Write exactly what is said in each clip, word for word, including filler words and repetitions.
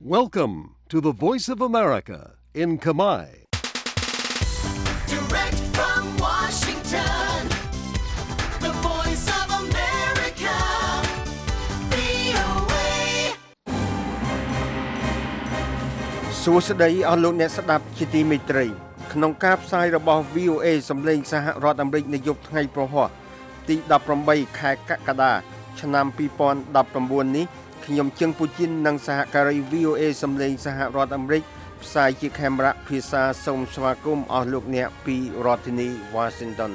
Welcome to the Voice of America in Khmer. Direct from Washington, the Voice of America, វី អូ เอសួស្តីអស់លោកអ្នកស្ដាប់ជាទីមេត្រីក្នុងការផ្សាយរបស់ វី អូ เอ សម្លេងសហរដ្ឋអាមេរិកនៅយប់ថ្ងៃប្រហ័សទីដប់ប្រាំបីខែកក្កដាឆ្នាំពីរពាន់ដប់ប្រាំបួននេះខ្ញុំជឹងពូជីននិងសហការី វី អូ เอ សម្លេងសហរដ្ឋអាមេរិកផ្សាយជាខេមរៈភាសាសូមស្វាគមន៍អស់លោកអ្នកពីរដ្ឋធានី Washington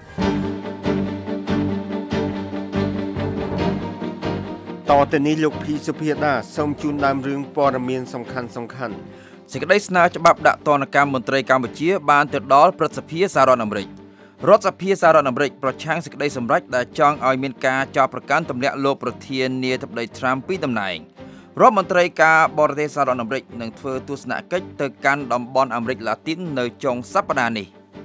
តទៅនេះលោកភីសុភាដាសូមជូនដើមរឿងព័ត៌មានសំខាន់សំខាន់សេចក្តីស្នើច្បាប់ដាក់ទណ្ឌកម្មមន្ត្រីកម្ពុជាបានទៅដល់ព្រឹទ្ធសភាសហរដ្ឋអាមេរិករដ្ឋសភាសហរដ្ឋអាមេរិកប្រឆាំងសេចក្តីសម្រេចដែលចង់ឲ្យមានការចោទប្រកាន់ទម្លាក់លោកប្រធានាធិបតីត្រាំពីតំណែងរដ្ឋមន្ត្រីការបរទេសសហរដ្ឋអាមេរិកនឹងធ្វើទស្សនកិច្ចទៅកាន់តំបន់អាមេរិកឡាទីននៅចុងសប្តាហ៍នេះ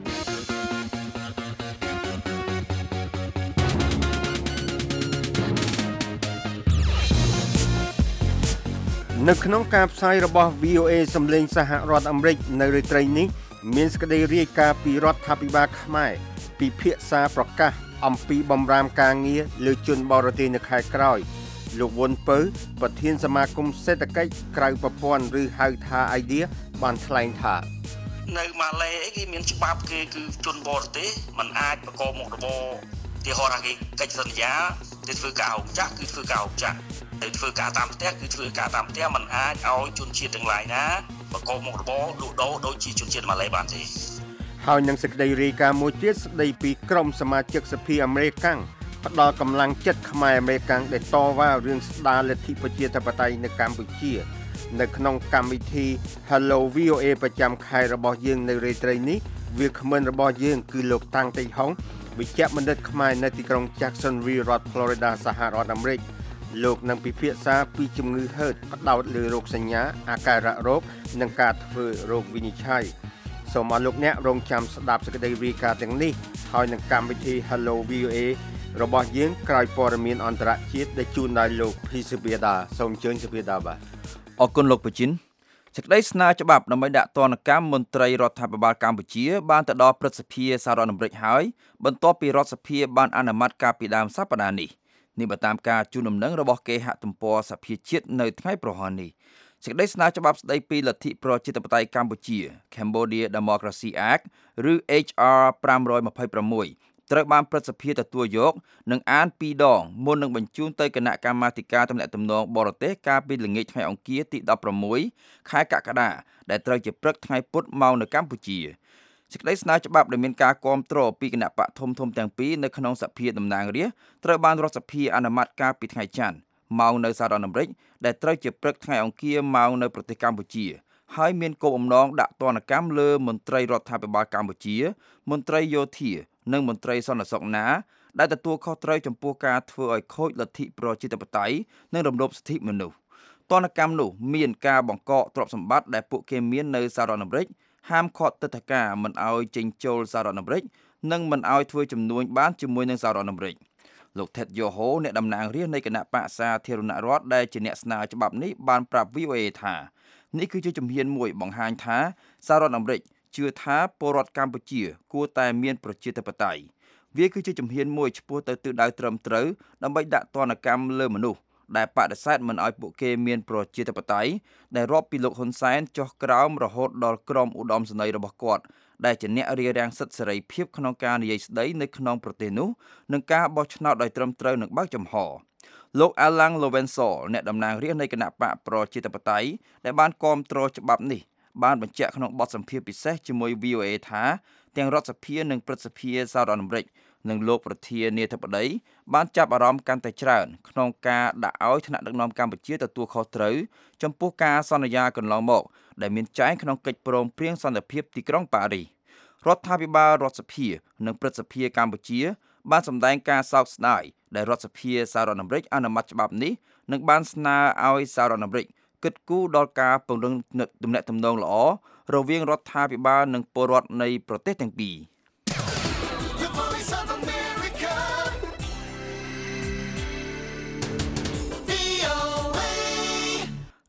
នៅក្នុងការផ្សាយរបស់ វី អូ เอ សម្លេងសហរដ្ឋអាមេរិកនៅរាត្រីនេះមានសេចក្តីរាយការណ៍ពីរដ្ឋាភិបាលខ្មែរពិភាក្សាប្រកាសអំពីបម្រាមការងារលើជនបរទេសនៅខែក្រោយលោកវុនពៅប្រធានសមាគមសេដ្ឋកិច្ចក្រៅប្រព័ន្ធឬហៅថា ไอ ดี បានថ្លែងថានៅម៉ាឡេអីគេមានច្បាប់គេគឺជនបរទេសมันអាចប្រកបមុខរបរទីហោថាគេកិច្ចសន្យាទៅធ្វើការហុកចាក់គឺធ្វើការហុកចាក់ទៅធ្វើការតាមផ្ទះគឺធ្វើការតាមផ្ទះมันអាចឲ្យជនជាតិទាំងឡាយណាប្រកបមុខរបរលក់ដូរដូចជាជនជាតិម៉ាឡេបានទេហើយនឹងសេចក្តីរាយការណ៍មួយទៀតស្ដីពីក្រុមសមាជិកសភាអាមេរិកផ្ដល់កម្លាំងចិត្តខ្មែរអាមេរិកដែលតវ៉ារឿងស្ដារលទ្ធិប្រជាធិបតេយ្យនៅកម្ពុជានៅក្នុងកម្មវិធី Hello វី អូ เอ ប្រចាំខែរបស់យើងនៅរាត្រីនេះវាគ្មិនរបស់យើងគឺលោកតាំងតេហុងវិជ្ជបណ្ឌិតខ្មែរនៅទីក្រុង Jacksonville រដ្ឋ Florida សហរដ្ឋអាមេរិកលោកនឹងពិភាក្សាពីជំងឺ ហឺត ផ្ដោតលើរោគសញ្ញាអាការៈរោគនិងការធ្វើរោគវិនិច្ឆ័យសូមអរលោកអ្នករងចាំស្ដាប់សេចក្តីរាយការណ៍ទាំងនេះហើយនឹងកម្មវិធី Hello វី អូ เอ របស់យើងក្រោយព័ត៌មានអន្តរជាតិដែលជូនដោយលោកភីសុភាដាសូមអញ្ជើញសុភាដាបាទអរគុណលោកពជីនសេចក្តីស្នើច្បាប់ដើម្បីដាក់ទណ្ឌកម្មមន្ត្រីរដ្ឋាភិបាលកម្ពុជាបានទៅដល់ព្រឹទ្ធសភាសហរដ្ឋអាមេរិកហើយបន្ទាប់ពីរដ្ឋសភាបានអនុម័តកាលពីដើមសប្តាហ៍នេះនេះបើតាមការជូនដំណឹងរបស់គេហទំព័រសភាជាតិនៅថ្ងៃប្រហ័ននេះសេចក្តីស្នើច្បាប់ស្តីពីលទ្ធិប្រជាធិបតេយ្យកម្ពុជា Cambodia Democracy Act ឬ เอช អារ five twenty-six ត្រូវបានព្រឹទ្ធសភាទទួលយកនិងអានពីរដងមុននឹងបញ្ជូនទៅគណៈកម្មាធិការទំនាក់ទំនងបរទេសកាលពីល្ងាចថ្ងៃអង្គារទី16ខែកក្កដាដែលត្រូវជាព្រឹកថ្ងៃពុធមកនៅកម្ពុជាសេចក្តីស្នើច្បាប់ដែលមានការគាំទ្រពីគណៈបកធំធំទាំងពីរនៅក្នុងសភាតំណាងរាស្ត្រត្រូវបានរដ្ឋសភាអនុម័តកាលពីថ្ងៃច័ន្ទម៉ោងនៅសហរដ្ឋអាមេរិកដែលត្រូវជាព្រឹកថ្ងៃអង្គារម៉ោងនៅប្រទេសកម្ពុជាហើយមានគោលបំណងដាក់ទណ្ឌកម្មលើមន្ត្រីរដ្ឋាភិបាលកម្ពុជាមន្ត្រីយោធានិងមន្ត្រីសន្តិសុខណាដែលទទួលខុសត្រូវចំពោះការធ្វើឲ្យខូចលទ្ធិប្រជាធិបតេយ្យនិងរំលោភសិទ្ធិមនុស្សទណ្ឌកម្មនោះមានការបង្កកទ្រព្យសម្បត្តិដែលពួកគេមាននៅសហរដ្ឋអាមេរិកហាមឃាត់ទិដ្ឋាការមិនឲ្យចេញចូលសហរដ្ឋអាមេរិកនិងមិនឲ្យធ្វើជំនួញបានជាមួយនឹងសហរដ្ឋអាមេរិកលោក Ted Yoho អ្នកតំណាងរាស្ត្រនៃគណៈបក្សសាធារណរដ្ឋដែលជាអ្នកស្នើច្បាប់នេះបានប្រាប់ វី អូ เอ ថានេះគឺជាជំហានមួយបង្ហាញថាសហរដ្ឋអាមេរិកជឿថាពលរដ្ឋកម្ពុជាគួរតែមានប្រជាធិបតេយ្យវាគឺជាជំហានមួយឆ្ពោះទៅទិសដៅត្រឹមត្រូវដើម្បីដាក់ទណ្ឌកម្មលើមនុស្សដែលបដិសេធមិនឲ្យពួកគេមានប្រជាធិបតេយ្យដែលរាប់ពីលោកហ៊ុនសែនចុះក្រោមរហូតដល់ក្រុមឧត្តមសេនីយ៍របស់គាត់ដែលជាអ្នករារាំងសិទ្ធិសេរីភាពក្នុងការនិយាយស្ដីនៅក្នុងប្រទេសនោះនិងការបោះឆ្នោតដោយត្រឹមត្រូវនិងបើកចំហលោក Alan Lowenthal អ្នកតំណាងរាស្ត្រនៃគណៈបកប្រជាធិបតេយ្យដែលបានគាំទ្រច្បាប់នេះបានបញ្ជាក់ក្នុងបទសម្ភាសន៍ពិសេសជាមួយ វី អូ เอ ថាទាំងរដ្ឋសភានិងព្រឹទ្ធសភាសហរដ្ឋអាមេរិកនិងលោកប្រធានាធិបតីបានចាប់អារម្មណ៍កាន់តែច្រើនក្នុងការដាក់ឲ្យថ្នាក់ដឹកនាំកម្ពុជាទទួលខុសត្រូវចំពោះការសន្យាកន្លងមកដែលមានចែងក្នុងកិច្ចព្រមព្រៀងសន្តិភាពទីក្រុងប៉ារីសរដ្ឋាភិបាលរដ្ឋសភានិងព្រឹទ្ធសភាកម្ពុជាបានសម្ដែងការសោកស្ដាយដែលរដ្ឋសភាសហរដ្ឋអាមេរិកអនុម័តច្បាប់នេះនិងបានស្នើឲ្យសហរដ្ឋអាមេរិកគិតគូរដល់ការពង្រឹងទំនាក់ទំនងល្អរវាងរដ្ឋាភិបាលនិងពលរដ្ឋនៃប្រទេសទាំងពីរ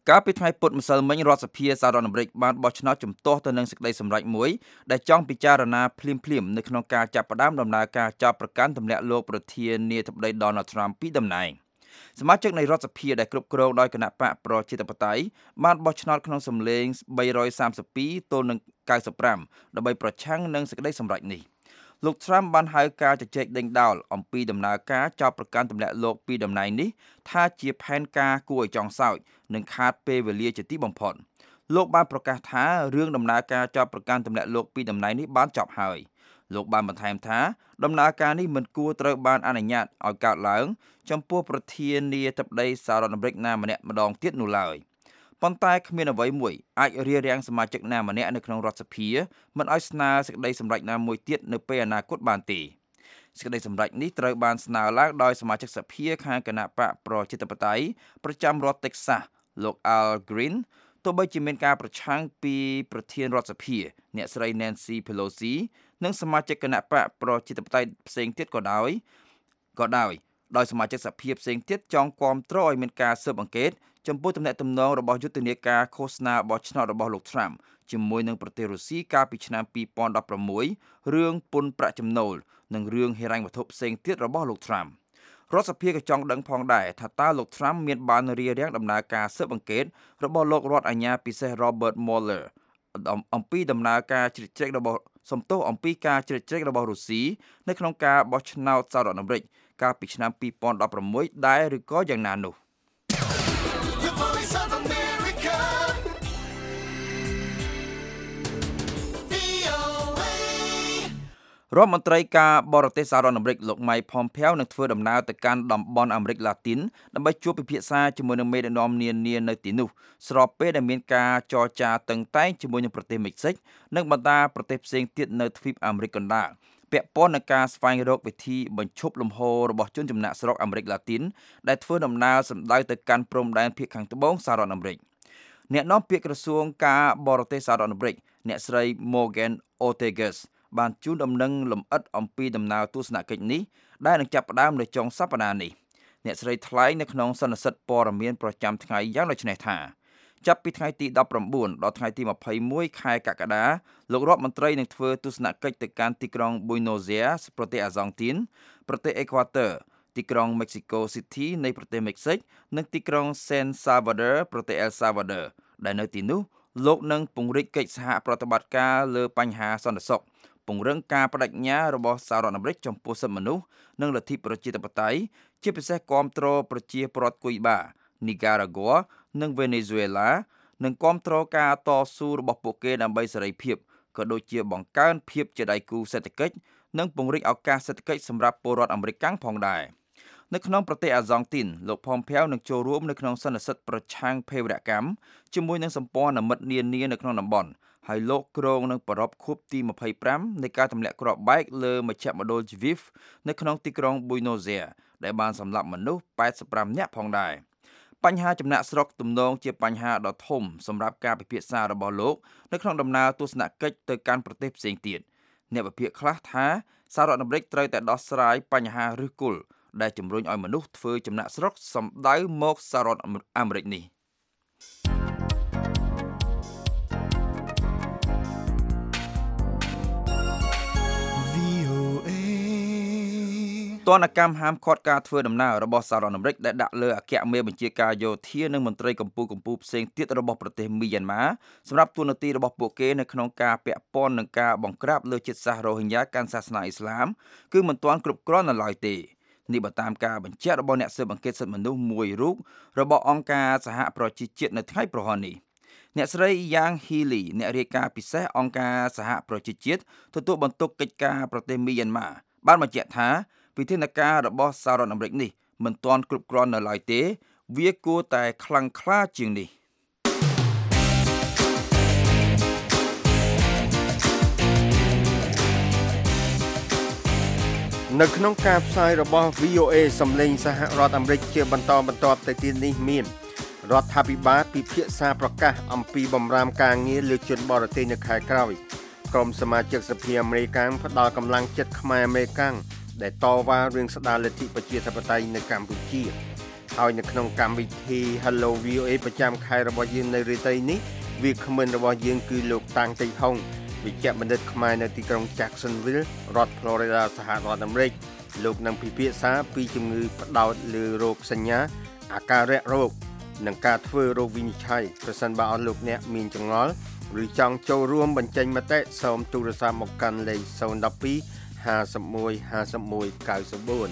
កាលពីថ្ងៃពុធម្សិលមិញរដ្ឋសភាសហរដ្ឋអាមេរិកបានបោះឆ្នោតជំទាស់ទៅនឹងសេចក្តីសម្រេចមួយដែលចង់ពិចារណាភ្លាមៗនៅក្នុងការចាប់ផ្ដើមដំណើរការចោទប្រកាន់ទម្លាក់លោកប្រធានាធិបតី Donald Trump ពីតំណែងសមាជិកនៃរដ្ឋសភាដែលគ្រប់គ្រងដោយគណៈបកប្រជាធិបតេយ្យបានបោះឆ្នោតក្នុងសំឡេងបីរយសាមសិបពីរទល់នឹងកៅសិបប្រាំដើម្បីប្រឆាំងនឹងសេចក្តីសម្រេចនេះលោក Trump បានហៅការជជែកដេញដោលអំពីដំណើរការចោទប្រកាន់ទម្លាក់លោកពីតំណែងនេះថាជាផែនការគួរឲ្យចង់សើចនិងខាតពេលវេលាជាទីបំផុតលោកបានប្រកាសថារឿងដំណើរការចោទប្រកាន់ទម្លាក់លោកពីតំណែងនេះបានចប់ហើយលោកបានបន្ថែមថាដំណើរការនេះមិនគួរត្រូវបានអនុញ្ញាតឲ្យកើតឡើងចំពោះប្រធានាធិបតីសហរដ្ឋអាមេរិកណាម្នាក់ម្ដងទៀតនោះឡើយប៉ុន្តែគ្មានអ្វីមួយអាចរារាំងសមាជិកណាម្នាក់នៅក្នុងរដ្ឋសភាមិនឲ្យស្នើសេចក្តីសម្រេចណាមួយទៀតនៅពេលអនាគតបានទេសេចក្តីសម្រេចនេះត្រូវបានស្នើឡើងដោយសមាជិកសភាខាងគណៈបកប្រជាធិបតេយ្យប្រចាំរដ្ឋ Texas លោក Al Green ទោះបីជាមានការប្រឆាំងពីប្រធានរដ្ឋសភាអ្នកស្រី Nancy Pelosi និងសមាជិកគណៈបកប្រជាធិបតេយ្យផ្សេងទៀតក៏ដោយក៏ដោយដោយសមាជិកសភាផ្សេងទៀតចង់គាំទ្រឲ្យមានការស៊ើបអង្កេតចំពោះទំនាក់ទំនងរបស់យុទ្ធនាការឃោសនាបោះឆ្នោតរបស់លោក Trump ជាមួយនឹងប្រទេសរុស្ស៊ីកាលពីឆ្នាំពីរពាន់ដប់ប្រាំមួយរឿងពន្ធប្រាក់ចំណូលនិងរឿងហិរញ្ញវត្ថុផ្សេងទៀតរបស់លោក Trump រដ្ឋសភាក៏ចង់ដឹងផងដែរថាតើលោក Trump មានបានរារាំងដំណើរការស៊ើបអង្កេតរបស់លោករដ្ឋអាជ្ញាពិសេស Robert Mueller អំពីដំណើរការជ្រៀតជ្រែករបស់សំទោសអំពីការជ្រៀតជ្រែករបស់រុស្ស៊ីនៅក្នុងការបោះឆ្នោតសហរដ្ឋអាមេរិកកាលពីឆ្នាំពីរពាន់ដប់ប្រាំមួយដែរឬក៏យ៉ាងណានោះរដ្ឋមន្ត្រីការបរទេសសហរដ្ឋអាមេរិកលោក Mike Pompeo នឹងធ្វើដំណើរទៅកាន់តំបន់អាមេរិកឡាទីនដើម្បីជួបពិភាក្សាជាមួយនឹងមេដឹកនាំនានានៅទីនោះស្របពេលដែលមានការចរចាតឹងតែងជាមួយនឹងប្រទេសមិចស៊ិកនិងបណ្ដាប្រទេសផ្សេងទៀតនៅទ្វីបអាមេរិកកណ្ដាលពាក់ព័ន្ធនឹងការស្វែងរកវិធីបញ្ឈប់លំហូររបស់ជនចំណាក់ស្រុកអាមេរិកឡាទីនដែលធ្វើដំណើរសម្ដៅទៅកាន់ព្រំដែនភាគខាងត្បូងសហរដ្ឋអាមេរិកអ្នកនាំពាក្យក្រសួងការបរទេសសហរដ្ឋអាមេរិកអ្នកស្រី Morgan Ortagusបានជូនដំណឹងលម្អិតអំពីដំណើរទស្សនកិច្ចនេះដែលនឹងចាប់ផ្ដើមនៅចុងសប្តាហ៍នេះអ្នកស្រីថ្លែងនៅក្នុងសន្និសីទព័ត៌មានប្រចាំថ្ងៃយ៉ាងដូចនេះថាចាប់ពីថ្ងៃទីដប់ប្រាំបួនដល់ថ្ងៃទីម្ភៃមួយខែកក្កដាលោករដ្ឋមន្ត្រីនឹងធ្វើទស្សនកិច្ចទៅកាន់ទីក្រុង Buenos Aires ប្រទេសអាហ្សង់ទីនប្រទេសអេក្វាទ័រទីក្រុង Mexico City នៃប្រទេសមិចស៊ិកនិងទីក្រុង San Salvador ប្រទេស El Salvador ដែលនៅទីនោះលោកនឹងពង្រីកកិច្ចសហប្រតិបត្តិការលើបញ្ហាសន្តិសុខពង្រឹងការបដិញ្ញារបស់សហរដ្ឋអាមេរិកចំពោះសិទ្ធិមនុស្សនិងលទ្ធិប្រជាធិបតេយ្យជាពិសេសគាំទ្រប្រជាពលរដ្ឋគុយបា Nicaragua និង Venezuela និងគាំទ្រការតស៊ូរបស់ពួកគេដើម្បីសេរីភាពក៏ដូចជាបង្កើនភាពជាដៃគូសេដ្ឋកិច្ចនិងពង្រីកឱកាសសេដ្ឋកិច្ចសម្រាប់ពលរដ្ឋអាមេរិកកាំងផងដែរនៅក្នុងប្រទេសអាហ្សង់ទីនលោក Pompeo នឹងចូលរួមនៅក្នុងសន្និសីទប្រឆាំងភេរវកម្មជាមួយនឹងសម្ព័ន្ធមិត្តនានានៅក្នុងតំបន់ហើយលោកគ្រងនឹងប្រារព្ធខួបទីម្ភៃប្រាំនៃការទម្លាក់គ្រាប់បែកលើមជ្ឈមណ្ឌល Lviv នៅក្នុងទីក្រុង Buenos Aires ដែលបានសម្លាប់មនុស្សប៉ែតសិបប្រាំនាក់ផងដែរបញ្ហាចំណាក់ស្រុកទំនងជាបញ្ហាដ៏ធំសម្រាប់ការពិភាក្សារបស់លោកនៅក្នុងដំណើរទស្សនកិច្ចទៅកាន់ប្រទេសផ្សេងទៀតអ្នកវិភាគខ្លះថាសហរដ្ឋអាមេរិកត្រូវតែដោះស្រាយបញ្ហាឫសគល់ដែលជំរុញឲ្យមនុស្សធ្វើចំណាក់ស្រុកសម្ដៅមកសហរដ្ឋអាមេរិកនេះទណ្ឌកម្មហាមឃាត់ការធ្វើដំណើររបស់សហរដ្ឋអាមេរិកដែលដាក់លើអគ្គមេបញ្ជាការយោធានិងមន្ត្រីកម្ពុជាកម្ពុជាផ្សេងទៀតរបស់ប្រទេសមីយ៉ាន់ម៉ាសម្រាប់ទួនាទីរបស់ពួកគេនៅក្នុងការពាក់ព័ន្ធនឹងការបង្ក្រាបលើជាតិសាសន៍រ៉ូហិញ៉ាកាន់សាសនាអ៊ីស្លាមគឺមិនទាន់គ្រប់គ្រាន់នៅឡើយទេនេះបើតាមការបញ្ជាក់របស់អ្នកស៊ើបអង្កេតសិទ្ធិមនុស្សមួយរូបរបស់អង្គការសហប្រជាជាតិនៅថ្ងៃប្រហ័ននេះអ្នកស្រី Yang Healy អ្នករាយការណ៍ពិសេសអង្គការសហប្រជាជាតិទទួលបន្ទុកកិច្ចការប្រទេសមីយ៉ាន់ម៉ាបានបញ្ជាក់ថាវិធានការរបស់សហរដ្ឋអាមេរិកនេះមិនទាន់គ្រប់គ្រាន់នៅឡើយទេវាគួរតែខ្លាំងក្លាជាងនេះនៅក្នុងការផ្សាយរបស់ វី អូ เอ សំឡេងសហរដ្ឋអាមេរិកជាបន្តបន្ទាប់ទៅទៀតនេះមានរដ្ឋាភិបាលពិភាក្សាប្រកាសអំពីបម្រាមការងារលើជនបរទេសនៅខែក្រោយក្រុមសមាជិកសភាអាមេរិកផ្ដល់កម្លាំងចិត្តខ្មែរអាមេរិកដែលតវ៉ារឿងស្ដារលទ្ធិប្រជាធិបតេយ្យនៅកម្ពុជាហើយនៅក្នុងកម្មវិធី Hello វី អូ เอ ប្រចាំខែរបស់យើងនៅរាត្រីនេះវាគ្មិនរបស់យើងគឺលោកតាំងតេហុងវិជ្ជបណ្ឌិតខ្មែរនៅទីក្រុង Jacksonville រដ្ឋ Florida សហរដ្ឋអាមេរិកលោកនឹងពិភាក្សាពីជំងឺផ្ដោតលើរោគសញ្ញាអាការៈរោគនិងការធ្វើរោគវិនិច្ឆ័យប្រសិនបើអស់លោកអ្នកមានចម្ងល់ឬចង់ចូលរួមបញ្ចេញមតិសូមទូរស័ព្ទមកកាន់លេខศูนย์ หนึ่ง สอง ห้า หนึ่ง หนึ่ง ห้า หนึ่ง หนึ่ง เก้า ศูนย์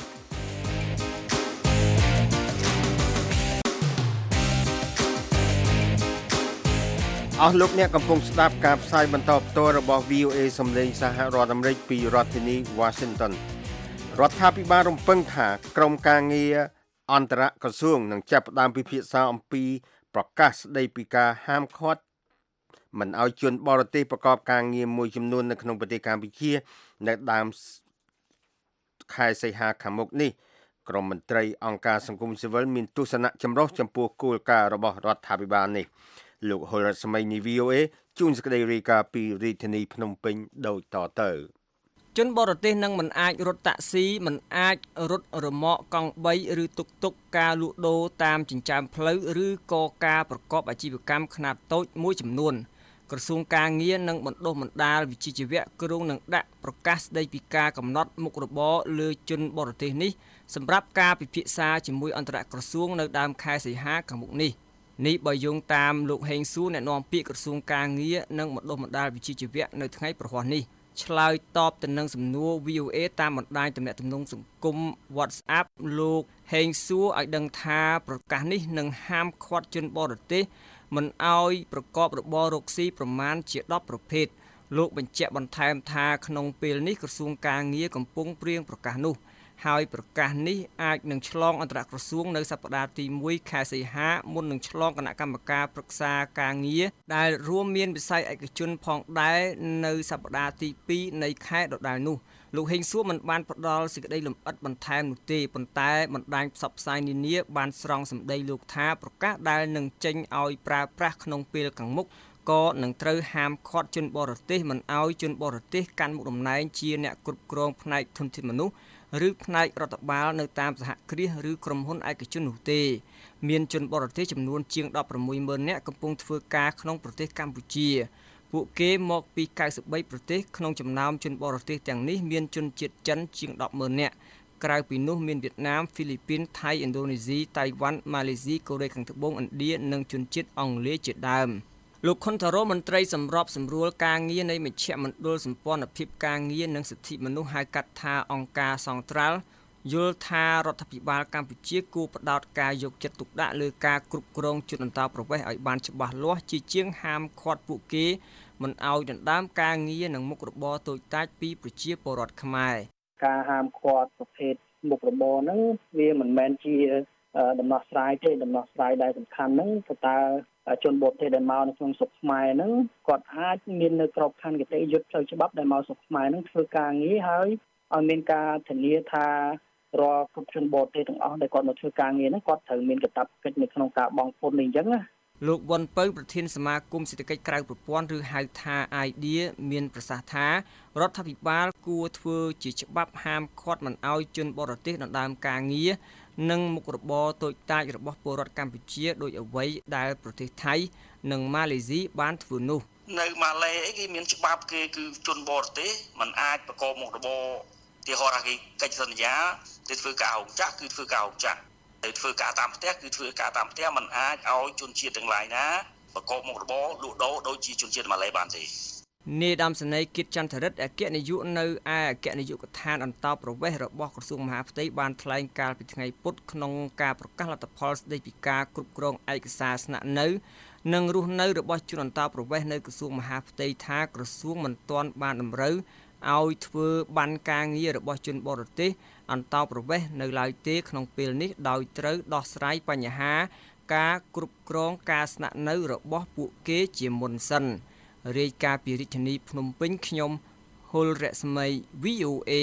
អស់លោកអ្នកកំពុងស្ដាប់ការផ្សាយបន្តផ្ទាល់របស់ វី អូ เอ សំឡេងសហរដ្ឋអាមេរិកពីរដ្ឋធានី Washington រដ្ឋាភិបាលរំពឹងថាក្រមការងារអន្តរក្រសួងនឹងចាប់ផ្ដើមពិភាក្សាអំពីប្រកាសស្ដីពីការហាមឃាត់មិនឲ្យជនបរទេសប្រកបការងារមួយចំនួននៅក្នុងប្រទេសកម្ពុជានៅដើមខែសីហាខាងមុខនេះក្រមមន្ត្រីអង្គការសង្គមស៊ីវិលមានទស្សនៈចម្រុះចំពោះគោលការណ៍របស់រដ្ឋាភិបាលនេះលោកហុលរស្មីនី វី អូ เอ ជួនសេចក្តីរាយការណ៍ពីរាជធានីភ្នំពេញដូចតទៅជនបរទេសនឹងមិនអាចរត់តាក់ស៊ីមិនអាចរត់រមាក់កង់បីឬតុកតុកការលក់ដូរតាមចិញ្ចើមផ្លូវឬក៏ការប្រកបអាជីវកម្មខ្នាតតូចមួយចំនួនក្រសួងការងារនិងបណ្ដុះបណ្ដាលវិជ្ជាជីវៈគ្រោងនឹងដាក់ប្រកាសស្ដីពីការកំណត់មុខរបរលើជនបរទេសនេះសម្រាប់ការពិភាក្សាជាមួយអន្តរក្រសួងនៅដើមខែសីហាខាងមុខនេះនេះបើយោងតាមលោកហេងសួរអ្នកនាំពាក្យក្រសួងការងារនិងបណ្ដុះបណ្ដាលវិជ្ជាជីវៈនៅថ្ងៃប្រហ័សនេះឆ្លើយតបទៅនឹងសំណួរ វី អូ เอ តាមបណ្ដាញទំនាក់ទំនងសង្គម WhatsApp លោកហេងសួរឲ្យដឹងថាប្រកាសនេះនឹងហាមឃាត់ជនបរទេសមិនឲ្យប្រកបរបររកស៊ីប្រមាណជាដប់ប្រភេទលោកបញ្ជាក់បន្ថែមថាក្នុងពេលនេះក្រសួងការងារកំពុងព្រៀងប្រកាសនោះហើយប្រកាសនេះអាចនឹងឆ្លងអន្តរក្រសួងនៅសប្តាហ៍ទីមួយខែសីហាមុននឹងឆ្លងគណៈកម្មការប្រឹក្សាការងារដែលរួមមានវិស័យឯកជនផងដែរនៅសប្តាហ៍ទីពីរនៃខែដដែលនោះលោកហេងសួរមិនបានផ្ដល់សេចក្តីលម្អិតបន្ថែមនោះទេប៉ុន្តែបណ្ដាញផ្សព្វផ្សាយនានាបានស្រង់សម្ដីលោកថាប្រកាសដែលនឹងចេញឲ្យប្រើប្រាស់ក្នុងពេលខាងមុខក៏នឹងត្រូវហាមឃាត់ជនបរទេសមិនឲ្យជនបរទេសកាន់មុខតំណែងជាអ្នកគ្រប់គ្រងផ្នែកធនធានមនុស្សឬផ្នែករដ្ឋបាលនៅតាមសហគ្រាសឬក្រុមហ៊ុនឯកជននោះទេមានជនបរទេសចំនួនជាង ដប់ប្រាំមួយម៉ឺន នាក់កំពុងធ្វើការក្នុងប្រទេសកម្ពុជាពួកគេមកពី កៅសិបបី ប្រទេសក្នុងចំណោមជនបរទេសទាំងនេះមានជនជាតិចិនជាង ដប់ម៉ឺន នាក់ក្រៅពីនោះមានវៀតណាម ហ្វីលីពីន ថៃ ឥណ្ឌូនេស៊ី តៃវ៉ាន់ ម៉ាឡេស៊ី កូរ៉េខាងត្បូង ឥណ្ឌានិងជនជាតិអង់គ្លេសជាដើមលោកខុនតារ៉ូមន្ត្រីសម្របសម្រួលការងារនៃមជ្ឈមណ្ឌលសម្ព័ន្ធភាពការងារនិងសិទ្ធិមនុស្សហៅកាត់ថាអង្គការសង្ត្រាល់យល់ថារដ្ឋាភិបាលកម្ពុជាគួរផ្ដោតការយកចិត្តទុកដាក់លើការគ្រប់គ្រងជនអន្តោប្រវេសន៍ឲ្យបានច្បាស់លាស់ជាជាងហាមឃាត់ពួកគេមិនឲ្យដណ្ដើមការងារនិងមុខរបរតូចតាចពីប្រជាពលរដ្ឋខ្មែរការហាមឃាត់ប្រភេទមុខរបរហ្នឹងវាមិនមែនជាដំណោះស្រាយទេដំណោះស្រាយដែលសំខាន់ហ្នឹងគឺតើជនបរទេសដែលមកនៅក្នុងស្រុកខ្មែរហ្នឹងគាត់អាចមាននៅក្របខ័ណ្ឌគតិយុត្តផ្លូវច្បាប់ដែលមកស្រុកខ្មែរហ្នឹងធ្វើការងារហើយឲ្យមានការធានាថារាល់គ្រប់ជនបរទេសទាំងអស់ដែលគាត់មកធ្វើការងារហ្នឹងគាត់ត្រូវមានកាតព្វកិច្ចនៅក្នុងការបង់ពន្ធនេះអញ្ចឹងណាលោកវ៉ុនពៅប្រធានសមាគមសេដ្ឋកិច្ចក្រៅប្រព័ន្ធឬហៅថា អាយ ឌី មានប្រសាសន៍ថារដ្ឋាភិបាលគួរធ្វើជាច្បាប់ហាមឃាត់មិនឲ្យជនបរទេសដណ្ដើមការងារនិងមុខរបរតូចតាចរបស់ពលរដ្ឋកម្ពុជាដោយអ្វីដែលប្រទេសថៃនិងម៉ាឡេស៊ីបានធ្វើនោះនៅម៉ាឡេអីគេមានច្បាប់គេគឺជនបរទេសมันអាចប្រកបមុខរបរទីហោរាគេកិច្ចសន្យាទៅធ្វើការហុកចាក់គឺធ្វើការហុកចាក់ទៅធ្វើការតាមផ្ទះគឺធ្វើការតាមផ្ទះมันអាចឲ្យជនជាតិទាំងឡាយណាប្រកបមុខរបរលក់ដូរដូចជាជនជាតិម៉ាឡេបានទេនាយឧត្តមសេនីយ៍គិតចន្ទរិទ្ធអគ្គនាយកនៅឯអគ្គនាយកដ្ឋានអន្តរប្រវេសន៍របស់ក្រសួងមហាផ្ទៃបានថ្លែងកាលពីថ្ងៃពុធក្នុងការប្រកាសលទ្ធផលស្ដីពីការគ្រប់គ្រងឯកសារស្នាក់នៅនិងរស់នៅរបស់ជនអន្តរប្រវេសន៍នៅក្រសួងមហាផ្ទៃថាក្រសួងមិនទាន់បានតម្រូវឲ្យធ្វើបានការងាររបស់ជនបរទេសអន្តរប្រវេសន៍នៅឡើយទេក្នុងពេលនេះដោយត្រូវដោះស្រាយបញ្ហាការគ្រប់គ្រងការស្នាក់នៅរបស់ពួកគេជាមុនសិនរាយការណ៍ពីរាជធានីភ្នំពេញខ្ញុំហុលរស្មី វី អូ เอ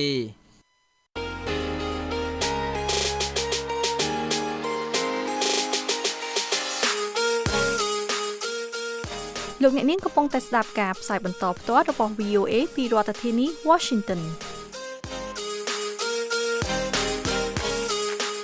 លោកអ្នកនាងកំពុងតែស្ដាប់ការផ្សាយបន្តផ្ទាល់របស់ វី អូ เอ ពីរដ្ឋធានី Washington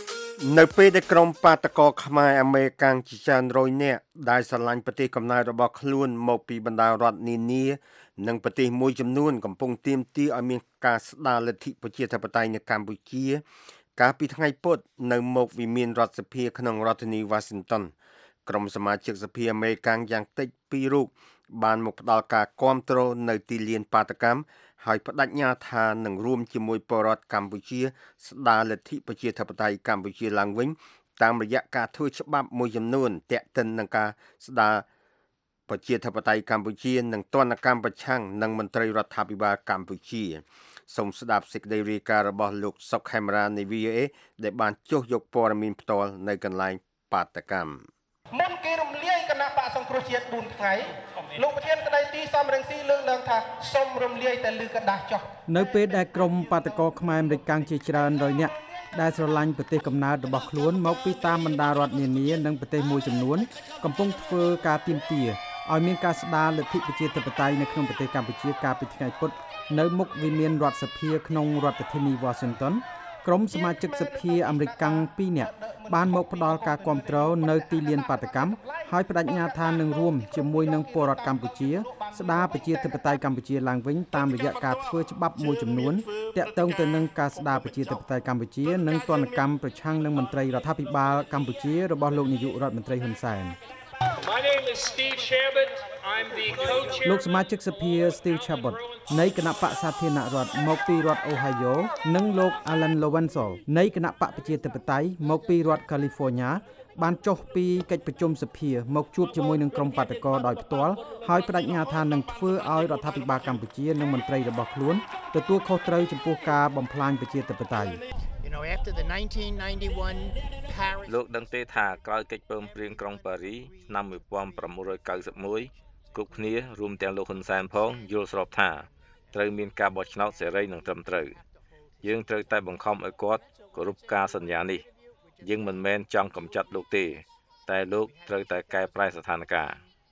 នៅពេលដែលក្រុមបាតកោខ្មែរអាមេរិកជាច្រើនរយនាក់ដែលស្រឡាញ់ប្រទេសកំណើតរបស់ខ្លួនមកពីបណ្ដារដ្ឋនានានិងប្រទេសមួយចំនួនកំពុងទាមទារឲ្យមានការស្ដារលទ្ធិប្រជាធិបតេយ្យនៅកម្ពុជាកាលពីថ្ងៃពុធនៅមុខវិមានរដ្ឋសភាក្នុងរដ្ឋធានី Washington ក្រុមសមាជិកសភាអាមេរិកយ៉ាងតិចពីររូបបានមកផ្ដល់ការគាំទ្រនៅទីលានបាតកម្មហើយបដិញ្ញាថានឹងរួមជាមួយពលរដ្ឋកម្ពុជាស្ដារលទ្ធិប្រជាធិបតេយ្យកម្ពុជាឡើងវិញតាមរយៈការធ្វើច្បាប់មួយចំនួនទាក់ទិននឹងការស្ដារប្រជាធិបតេយ្យកម្ពុជានិងទណ្ឌកម្មប្រឆាំងនឹងមន្ត្រីរដ្ឋាភិបាលកម្ពុជាសូមស្ដាប់សេចក្តីរាយការណ៍របស់លោកសុកខេមរានៃ វី អូ เอ ដែលបានចុះយកព័ត៌មានផ្ទាល់នៅកន្លែងបាតកម្មមុនគេរំលាយគណៈបកសង្គ្រោះជាតិបួនថ្ងៃលោកប្រធានស្ដីទីសំរងស៊ីលើកឡើងថាសូមរំលាយតែលើกระดาษចុះនៅពេលដែលក្រុមបាតកោខ្មែរអាមេរិកជាច្រើនរយនាក់ដែលស្រឡាញ់ប្រទេសកំណើតរបស់ខ្លួនមកពីតាមបណ្ដារដ្ឋនានានិងប្រទេសមួយចំនួនកំពុងធ្វើការទាមទារឲ្យមានការស្ដារលទ្ធិប្រជាធិបតេយ្យនៅក្នុងប្រទេសកម្ពុជាកាលពីថ្ងៃពុធនៅមុខវិមានរដ្ឋសភាក្នុងរដ្ឋធានី Washington ក្រុមសមាជិកសភាអាមេរិកពីរនាក់បានមកផ្ដល់ការគាំទ្រនៅទីលានបាតកម្មហើយបដិញ្ញាថានឹងរួមជាមួយនឹងពលរដ្ឋកម្ពុជាស្ដារប្រជាធិបតេយ្យកម្ពុជាឡើងវិញតាមរយៈការធ្វើច្បាប់មួយចំនួនទាក់ទងទៅនឹងការស្ដារប្រជាធិបតេយ្យកម្ពុជានិងទណ្ឌកម្មប្រឆាំងនឹងមន្ត្រីរដ្ឋាភិបាលកម្ពុជារបស់លោកនាយករដ្ឋមន្ត្រីហ៊ុនសែន My name is Steve Chabot. I'm the co-chair លោកសមាជិកសភា Steve Chabot នៃគណៈបកសាធារណរដ្ឋមកពីរដ្ឋ Ohio និងលោក Alan Lowenthal នៃគណៈបកប្រជាធិបតេយ្យមកពីរដ្ឋ California បានចុះពីកិច្ចប្រជុំសភាមកជួបជាមួយនឹងក្រុមបាតកោដោយផ្ទាល់ហើយបដិញ្ញាថានឹងធ្វើឲ្យរដ្ឋាភិបាលកម្ពុជានិងមន្ត្រីរបស់ខ្លួនទទួលខុសត្រូវចំពោះការបំផ្លាញប្រជាធិបតេយ្យ After the nineteen ninety-one Paris លោកដឹងទេថាក្រោយកិច្ចព្រមព្រៀងក្រុងប៉ារីឆ្នាំnineteen ninety-oneគ្រប់គ្នារួមទាំងលោកហ៊ុនសែនផងយល់ស្របថាត្រូវមានការបោះឆ្នោតសេរីនិងត្រឹមត្រូវយើងត្រូវតែបង្ខំឲ្យគាត់គោរពការសន្យានេះយើងមិនមែនចង់កម្ចាត់លោកទេតែលោកត្រូវតែកែប្រែស្ថានភាព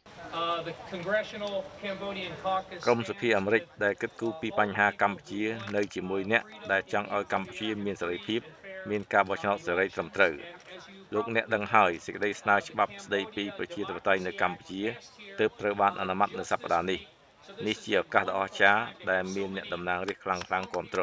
ក្រុមសភាអាមេរិកដែលគិតគូរពីបញ្ហាកម្ពុជានៅជាមួយអ្នកដែលចង់ឲ្យកម្ពុជាមានសេរីភាពមានការបោះឆ្នោតសេរីត្រឹមត្រូវលោកអ្នកដឹងហើយសេចក្តីស្នើច្បាប់ស្តីពីប្រជាធិបតេយ្យនៅកម្ពុជាទើបត្រូវបានអនុម័តនៅសប្តាហ៍នេះនេះជាឱកាសដ៏អស្ចារ្យដែលមានអ្នកតំណាងរាស្ត្រខ្លាំងៗគាំទ្រ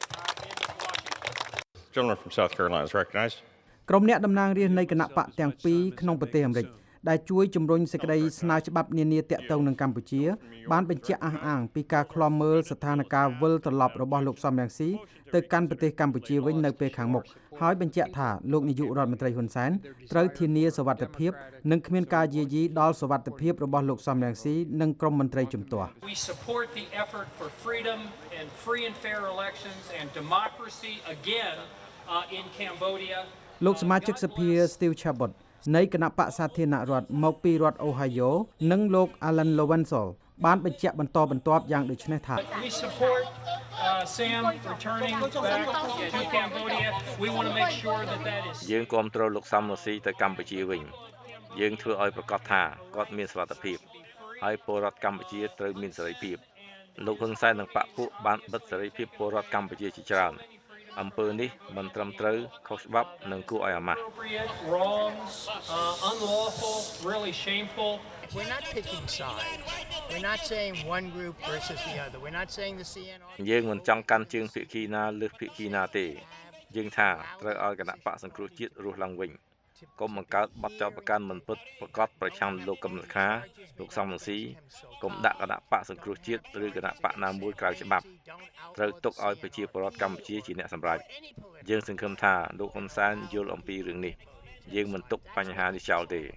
Gentleman from South Carolina is recognized. ក្រុមអ្នកតំណាងរាស្ត្រនៃគណៈបកទាំងពីរក្នុងប្រទេសអាមេរិកដែលជួយជំរុញសេចក្តីស្នើច្បាប់នានាទាក់ទងនឹងកម្ពុជាបានបញ្ជាក់អះអាងពីការឃ្លាំមើលស្ថានភាពវិលត្រឡប់របស់លោកសំរងស៊ីទៅកាន់ប្រទេសកម្ពុជាវិញនៅពេលខាងមុខហើយបញ្ជាក់ថាលោកនាយករដ្ឋមន្ត្រីហ៊ុនសែនត្រូវធានាសុវត្ថិភាពនិងគ្មានការយាយីដល់សុវត្ថិភាពរបស់លោកសំរងស៊ីនិងក្រុមមន្ត្រីជំទាស់ We support the effort for freedom and free and fair elections and democracy again uh, in Cambodia លោកសមាជិកសភា Steve Chabot នៃគណៈបកសាធារណរដ្ឋមកពីរដ្ឋ Ohio និងលោក Alan Lowenthal បានបញ្ជាក់បន្តបន្ទាប់យ៉ាងដូចនេះថា We support uh, Sam returning back to Cambodia. We want to make sure that that is យើងគាំទ្រលោកសំរងស៊ីទៅកម្ពុជាវិញយើងធ្វើឲ្យប្រកាសថាគាត់មានសុវត្ថិភាពហើយពលរដ្ឋកម្ពុជាត្រូវមានសេរីភាពលោកហ៊ុនសែននិងបកពួកបានបិទសេរីភាពពលរដ្ឋកម្ពុជាជាច្រើនអំពើនេះមិនត្រឹមត្រូវខុសច្បាប់និងគួរឲ្យអាម៉ាស់ wrongs uh, unlawful really shameful We're not picking sides. We're not saying one group versus the other. We're not saying the ซี เอ็น อาร์យើងមិនចង់កាន់ជើងភាគីណាលើសភាគីណាទេយើងថាត្រូវឲ្យគណៈបកសង្គ្រោះជាតិរស់ឡើងវិញកុំបង្កើតបទចោទប្រកាន់មិនពិតប្រកបប្រឆាំងលោកកឹមសុខាលោកសំរងស៊ីកុំដាក់គណៈបកសង្គ្រោះជាតិឬគណៈបកណាមួយក្រៅច្បាប់ត្រូវទុកឲ្យប្រជាពលរដ្ឋកម្ពុជាជាអ្នកសម្រេចយើងសង្ឃឹមថាលោកហ៊ុនសែនយល់អំពីរឿងនេះយើងមិនទុកបញ្ហានេះចោលទេ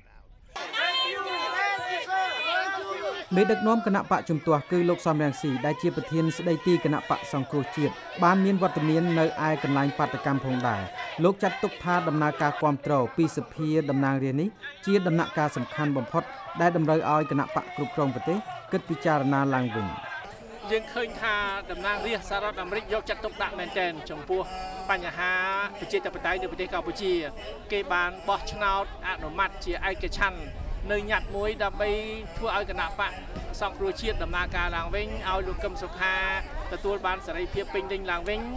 មេដឹកនាំគណៈបកជំទាស់គឺលោកសំរងស៊ីដែលជាប្រធានស្ដីទីគណៈបកសង្គ្រោះជាតិបានមានវត្តមាននៅឯកន្លែងបាតកម្មផងដែរលោកចាត់ទុកថាដំណើរការគាំទ្រពីសភាតំណាងរាស្ត្រនេះជាដំណាក់កាលសំខាន់បំផុតដែលតម្រូវឲ្យគណៈបកគ្រប់គ្រងប្រទេសគិតពិចារណាឡើងវិញយើងឃើញថាតំណាងរាស្ត្រសហរដ្ឋអាមេរិកយកចាត់ទុកដាក់មែនទែនចំពោះបញ្ហាប្រជាធិបតេយ្យនៅប្រទេសកម្ពុជាគេបានបោះឆ្នោតអនុម័តជាឯកច្ឆន្ទនៅញត្តិមួយដើម្បីធ្វើឲ្យគណៈបកសង្គ្រោះជាតិដំណើរការឡើងវិញឲ្យលោកកឹមសុខាទទួលបានសេរីភាពពេញលេញឡើងវិញ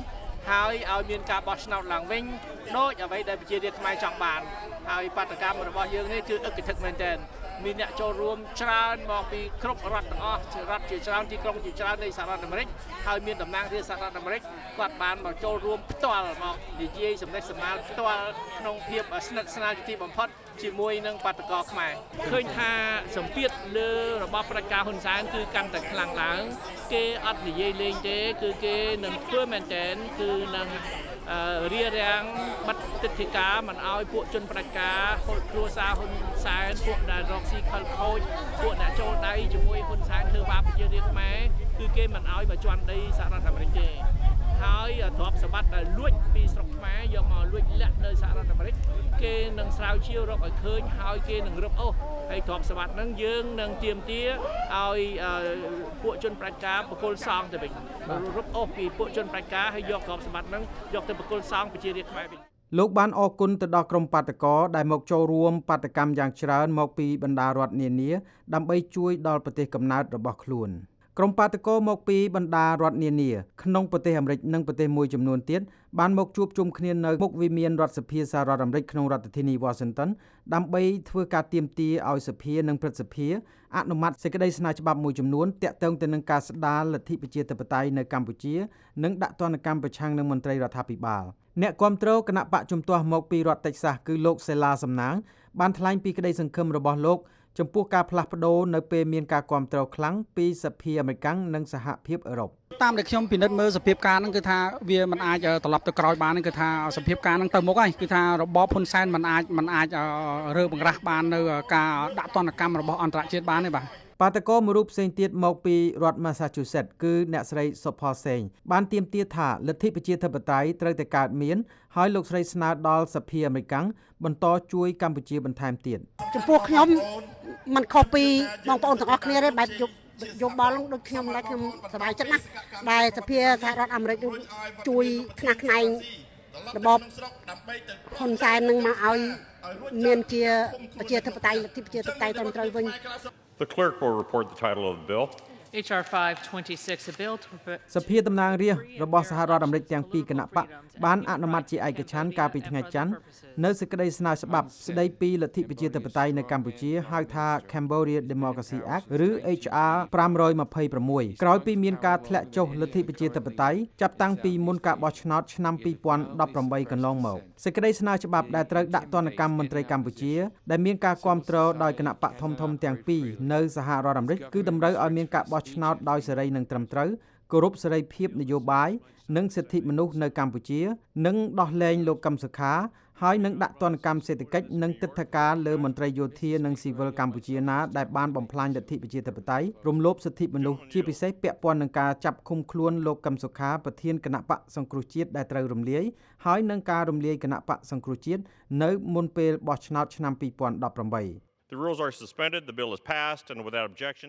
ហើយឲ្យមានការបោះឆ្នោតឡើងវិញដូចអ្វីដែលប្រជារាស្ត្រខ្មែរចង់បានហើយបាតកម្មរបស់យើងនេះគឺអឹកគិតមែនទែនមានអ្នកចូលរួមច្រើនមកពីគ្រប់រដ្ឋទាំងអស់ជារដ្ឋជាច្រើនទីក្រុងជាច្រើននៃសហរដ្ឋអាមេរិកហើយមានតំណាងរាស្ត្រសហរដ្ឋអាមេរិកគាត់បានមកចូលរួមផ្ទាល់មកនិយាយសម្ដែងសម្មាលផ្ទាល់ក្នុងភាពស្និទ្ធស្នាលជាទីបំផុតជាមួយនឹងបាតកោខ្មែរឃើញថាសម្ពាធលើរបស់ប្រជាការហ៊ុនសែនគឺកាន់តែខ្លាំងឡើងគេអត់និយាយលេងទេគឺគេនឹងធ្វើមែនទែនគឺនឹងរៀបរៀងប័ណ្ណទិដ្ឋាការមិនឲ្យពួកជនប្រជាការហូតគ្រួសារហ៊ុនសែនពួកដែលរកស៊ីខលខូចពួកអ្នកចូលដៃជាមួយហ៊ុនសែនធ្វើបាបប្រជារាស្ត្រខ្មែរគឺគេមិនឲ្យមកជន់ដីសហរដ្ឋអាមេរិកទេហើយទ្រព្យសម្បត្តិដែលលួចពីស្រុកខ្មែរយកមកលួចលាក់នៅសហរដ្ឋអាមេរិកគេនឹងស្រាវជ្រាវរកឲ្យឃើញហើយគេនឹងរឹបអូសហើយទ្រព្យសម្បត្តិហ្នឹងយើងនឹងទាមទារឲ្យពួកជនប្រជាការបកគលសងទៅវិញរឹបអូសពីពួកជនប្រជាការហើយយកទ្រព្យសម្បត្តិហ្នឹងយកទៅបកគលសងប្រជារាស្ត្រខ្មែរវិញលោកបានអរគុណទៅដល់ក្រុមបាតកោដែលមកចូលរួមបាតកម្មយ៉ាងច្រើនមកពីបណ្ដារដ្ឋនានាដើម្បីជួយដល់ប្រទេសកំណើតរបស់ខ្លួនក្រុមបាតកោមកពីបណ្ដារដ្ឋនានាក្នុងប្រទេសអាមេរិកនិងប្រទេសមួយចំនួនទៀតបានមកជួបជុំគ្នានៅមុខវិមានរដ្ឋសភាសហរដ្ឋអាមេរិកក្នុងរដ្ឋធានី Washington ដើម្បីធ្វើការទាមទារឲ្យសភានិងព្រឹទ្ធសភាអនុម័តសេចក្តីស្នើច្បាប់មួយចំនួនទាក់ទងទៅនឹងការស្ដារលទ្ធិប្រជាធិបតេយ្យនៅកម្ពុជានិងដាក់ទណ្ឌកម្មប្រឆាំងនឹងមន្ត្រីរដ្ឋាភិបាលអ្នកគាំទ្រគណៈបកជំទាស់មកពីរដ្ឋតិចសាសគឺលោកសេឡាសំណាងបានថ្លែងពីក្តីសង្ឃឹមរបស់លោកចំពោះការផ្លាស់ប្ដូរនៅពេលមានការគាំទ្រខ្លាំងពីសភាអាមេរិកនិងសហភាពអឺរ៉ុបតាមដែលខ្ញុំពិនិត្យមើលសភាពការហ្នឹងគឺថាវាមិនអាចត្រឡប់ទៅក្រោយបានគឺថាសភាពការហ្នឹងទៅមុខហើយគឺថារបបហ៊ុនសែនមិនអាចមិនអាចរើបង្រាស់បាននៅការដាក់ទណ្ឌកម្មរបស់អន្តរជាតិបានទេបាទបាតកោមួយរូបផ្សេងទៀតមកពីរដ្ឋ Massachusetts គឺអ្នកស្រីសុផលសេងបានទាមទារថាលទ្ធិប្រជាធិបតេយ្យត្រូវតែកើតមានហើយលោកស្រីស្នើដល់សភាអាមេរិកបន្តជួយកម្ពុជាបន្ថែមទៀតចំពោះខ្ញុំមិនខុសពីបងប្អូនទាំងអស់គ្នាទេបែបយកយកបល់ដូចខ្ញុំដែរខ្ញុំសប្បាយចិត្តណាស់ដែលសភាសហរដ្ឋអាមេរិកជួយខ្នះខ្នែងរបបហ៊ុនសែននឹងមកឲ្យមានជាប្រជាធិបតេយ្យលទ្ធិប្រជាធិបតេយ្យត្រឹមត្រូវវិញ The clerk will report the title of the bill. H R five twenty-six a bill to សភាតំណាងរាស្ត្ររបស់សហរដ្ឋអាមេរិកទាំងពីរគណៈបកបានអនុម័តជាឯកច្ឆន្ទកាលពីថ្ងៃច័ន្ទនៅសេចក្តីស្នើច្បាប់ស្តីពីលទ្ធិប្រជាធិបតេយ្យនៅកម្ពុជាហៅថា Cambodia Democracy Act ឬ H R five twenty-six ក្រោយពីមានការធ្លាក់ចុះលទ្ធិប្រជាធិបតេយ្យចាប់តាំងពីមុនការបោះឆ្នោតឆ្នាំtwo thousand eighteenកន្លងមកសេចក្តីស្នើច្បាប់ដែលត្រូវដាក់ទណ្ឌកម្មមន្ត្រីកម្ពុជាដែលមានការគាំទ្រដោយគណៈបកធំៗទាំងពីរនៅសហរដ្ឋអាមេរិកគឺតម្រូវឲ្យមានការបោះឆ្នោតដោយសេរីនិងត្រឹមត្រូវគោរពសេរីភាពនយោបាយនិងសិទ្ធិមនុស្សនៅកម្ពុជានិងដោះលែងលោកកឹមសុខាហើយនឹងដាក់ទណ្ឌកម្មសេដ្ឋកិច្ចនិងទិដ្ឋាការលើមន្ត្រីយោធានិងស៊ីវិលកម្ពុជាណាដែលបានបំផ្លាញលទ្ធិប្រជាធិបតេយ្យរំលោភសិទ្ធិមនុស្សជាពិសេសពាក់ព័ន្ធនឹងការចាប់ឃុំខ្លួនលោកកឹមសុខាប្រធានគណៈបកសង្គ្រោះជាតិដែលត្រូវរំលាយហើយនឹងការរំលាយគណៈបកសង្គ្រោះជាតិនៅមុនពេលបោះឆ្នោតឆ្នាំtwo thousand eighteen The rules are suspended. The bill is passed and without objection.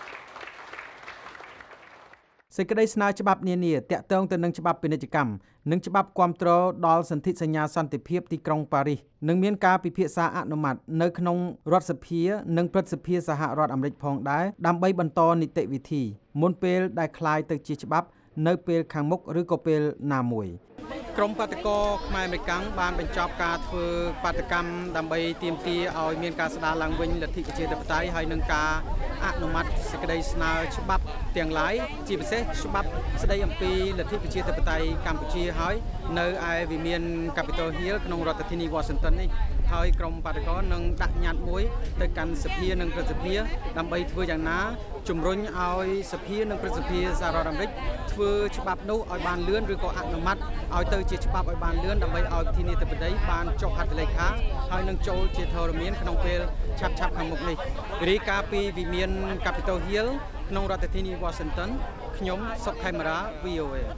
សេចក្តីស្នើច្បាប់នានាទាក់ទងទៅនឹងច្បាប់ពាណិជ្ជកម្មនិងច្បាប់គាំទ្រដល់សន្ធិសញ្ញាសន្តិភាពទីក្រុងប៉ារីសនឹងមានការពិភាក្សាអនុម័តនៅក្នុងរដ្ឋសភានិងព្រឹទ្ធសភាសហរដ្ឋអាមេរិកផងដែរដើម្បីបន្តនីតិវិធីមុនពេលដែលคล้ายទៅជាច្បាប់នៅពេលខាងមុខឬក៏ពេលណាមួយក្រុមបាតកោខ្មែរអាមេរិកបានបញ្ចប់ការធ្វើបាតកម្មដើម្បីទាមទារឲ្យមានការស្ដារឡើងវិញលទ្ធិប្រជាធិបតេយ្យហើយនឹងការអនុម័តសេចក្តីស្នើច្បាប់ទាំងឡាយជាពិសេសច្បាប់ស្តីអំពីលទ្ធិប្រជាធិបតេយ្យកម្ពុជាហើយនៅឯវិមាន Capitol Hill ក្នុងរដ្ឋធានី Washington នេះហើយក្រុមបាតកោនឹងដាក់ញត្តិមួយទៅកាន់សភានិងព្រឹទ្ធសភាដើម្បីធ្វើយ៉ាងណាជំរុញឲ្យសភានិងព្រឹទ្ធសភាសហរដ្ឋអាមេរិកធ្វើច្បាប់នោះឲ្យបានលឿនឬក៏អនុម័តឲ្យទៅជាច្បាប់ឲ្យបានលឿនដើម្បីឲ្យប្រធានាធិបតីបានចុះហត្ថលេខាហើយនឹងចូលជាធរមានក្នុងពេលឆាប់ៗខាងមុខនេះរាយការណ៍ពីវិមាន Capitol Hill ក្នុងរដ្ឋធានី Washington ខ្ញុំសុកខេមរា V O A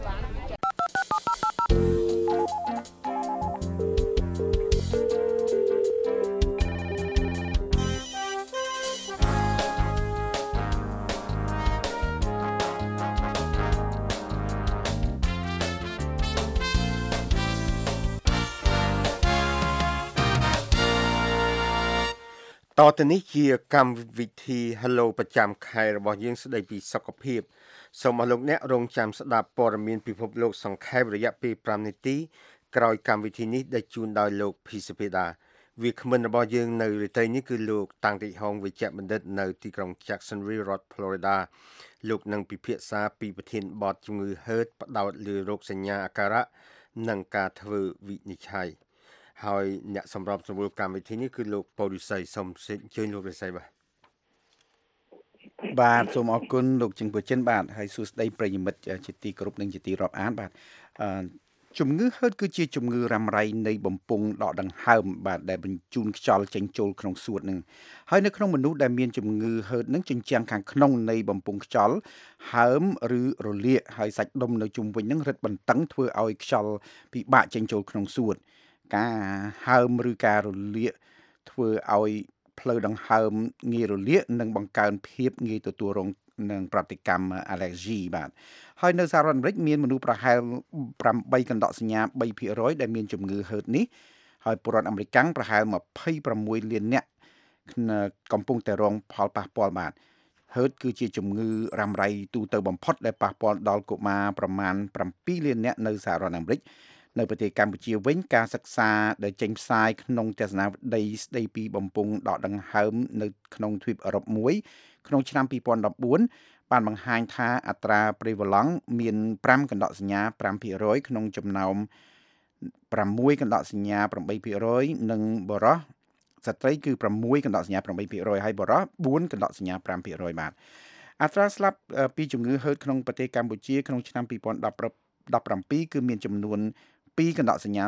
តទៅនេះជាកម្មវិធី Hello ប្រចាំខែរបស់យើងស្ដីពីសុខភាពសូមអរលោកអ្នករងចាំស្ដាប់ព័ត៌មានពិភពលោកសង្ខេបរយៈពេល5នាទីក្រោយកម្មវិធីនេះដែលជូនដោយលោកភីសពេដាវាគ្មិនរបស់យើងនៅរាត្រីនេះគឺលោកតាំងទីហងវិជ្ជបណ្ឌិតនៅទីក្រុង Jacksonville រដ្ឋ Florida លោកនឹងពិភាក្សាពីប្រធានបទជំងឺ ហឺត ផ្ដោតលើរោគសញ្ញាអាការៈនិងការធ្វើវិនិច្ឆ័យហើយអ្នកសម្របសម្រួលកម្មវិធីនេះគឺលោកប៉ូលីស័យសូមអញ្ជើញលោករិស័យបាទបាទសូមអរគុណលោកជិងពូចិនបាទហើយសួស្ដីប្រិយមិត្តជាទីគោរពនិងជាទីរាប់អានបាទអឺជំងឺហឺតគឺជាជំងឺរ៉ាំរ៉ៃនៃបំពង់ដកដង្ហើមបាទដែលបញ្ជូនខ្យល់ចេញចូលក្នុងសួតនឹងហើយនៅក្នុងមនុស្សដែលមានជំងឺហឺតនឹងជញ្ជាំងខាងក្នុងនៃបំពង់ខ្យល់ហើមឬរលាកហើយសាច់ដុំនៅជុំវិញនឹងរឹតបន្តឹងធ្វើឲ្យខ្យល់ពិបាកចេញចូលក្នុងសួតការហើមឬការរលាកធ្វើឲ្យផ្លូវដង្ហើមងាយរលាកនិងបង្កើនភាពងាយទទួលរងនឹងប្រតិកម្ម allergy បាទហើយនៅសហរដ្ឋអាមេរិកមានមនុស្សប្រហែលប្រាំកណ្ដកសញ្ញា3%ដែលមានជំងឺហឺតនេះហើយពលរដ្ឋអាមេរិកប្រហែល26លាននាក់កំពុងតែរងផលប៉ះពាល់បាទហឺតគឺជាជំងឺរ៉ាំរ៉ៃទូទៅបំផុតដែលប៉ះពាល់ដល់កុមារប្រមាណ7លាននាក់នៅសហរដ្ឋអាមេរិកនៅប្រទេសកម្ពុជាវិញការសិក្សាដែលចេញផ្សាយក្នុងទស្សនាវដ្តីស្ដីពីបំពង់ដកដង្ហើមនៅក្នុងទ្វីបអឺរ៉ុបមួយក្នុងឆ្នាំ2014បានបង្ហាញថាអត្រាព្រីវ៉ាឡង់មាន5កណ្ដកសញ្ញា5%ក្នុងចំណោម6កណ្ដកសញ្ញា8%និងបរិសុទ្ធស្ត្រីគឺ6កណ្ដកសញ្ញា8%ហើយបរិសុទ្ធ4កណ្ដកសញ្ញា5%បាទអត្រាស្លាប់ពីជំងឺហឺតក្នុងប្រទេសកម្ពុជាក្នុងឆ្នាំ2017គឺមានចំនួន2កណ្ដកសញ្ញា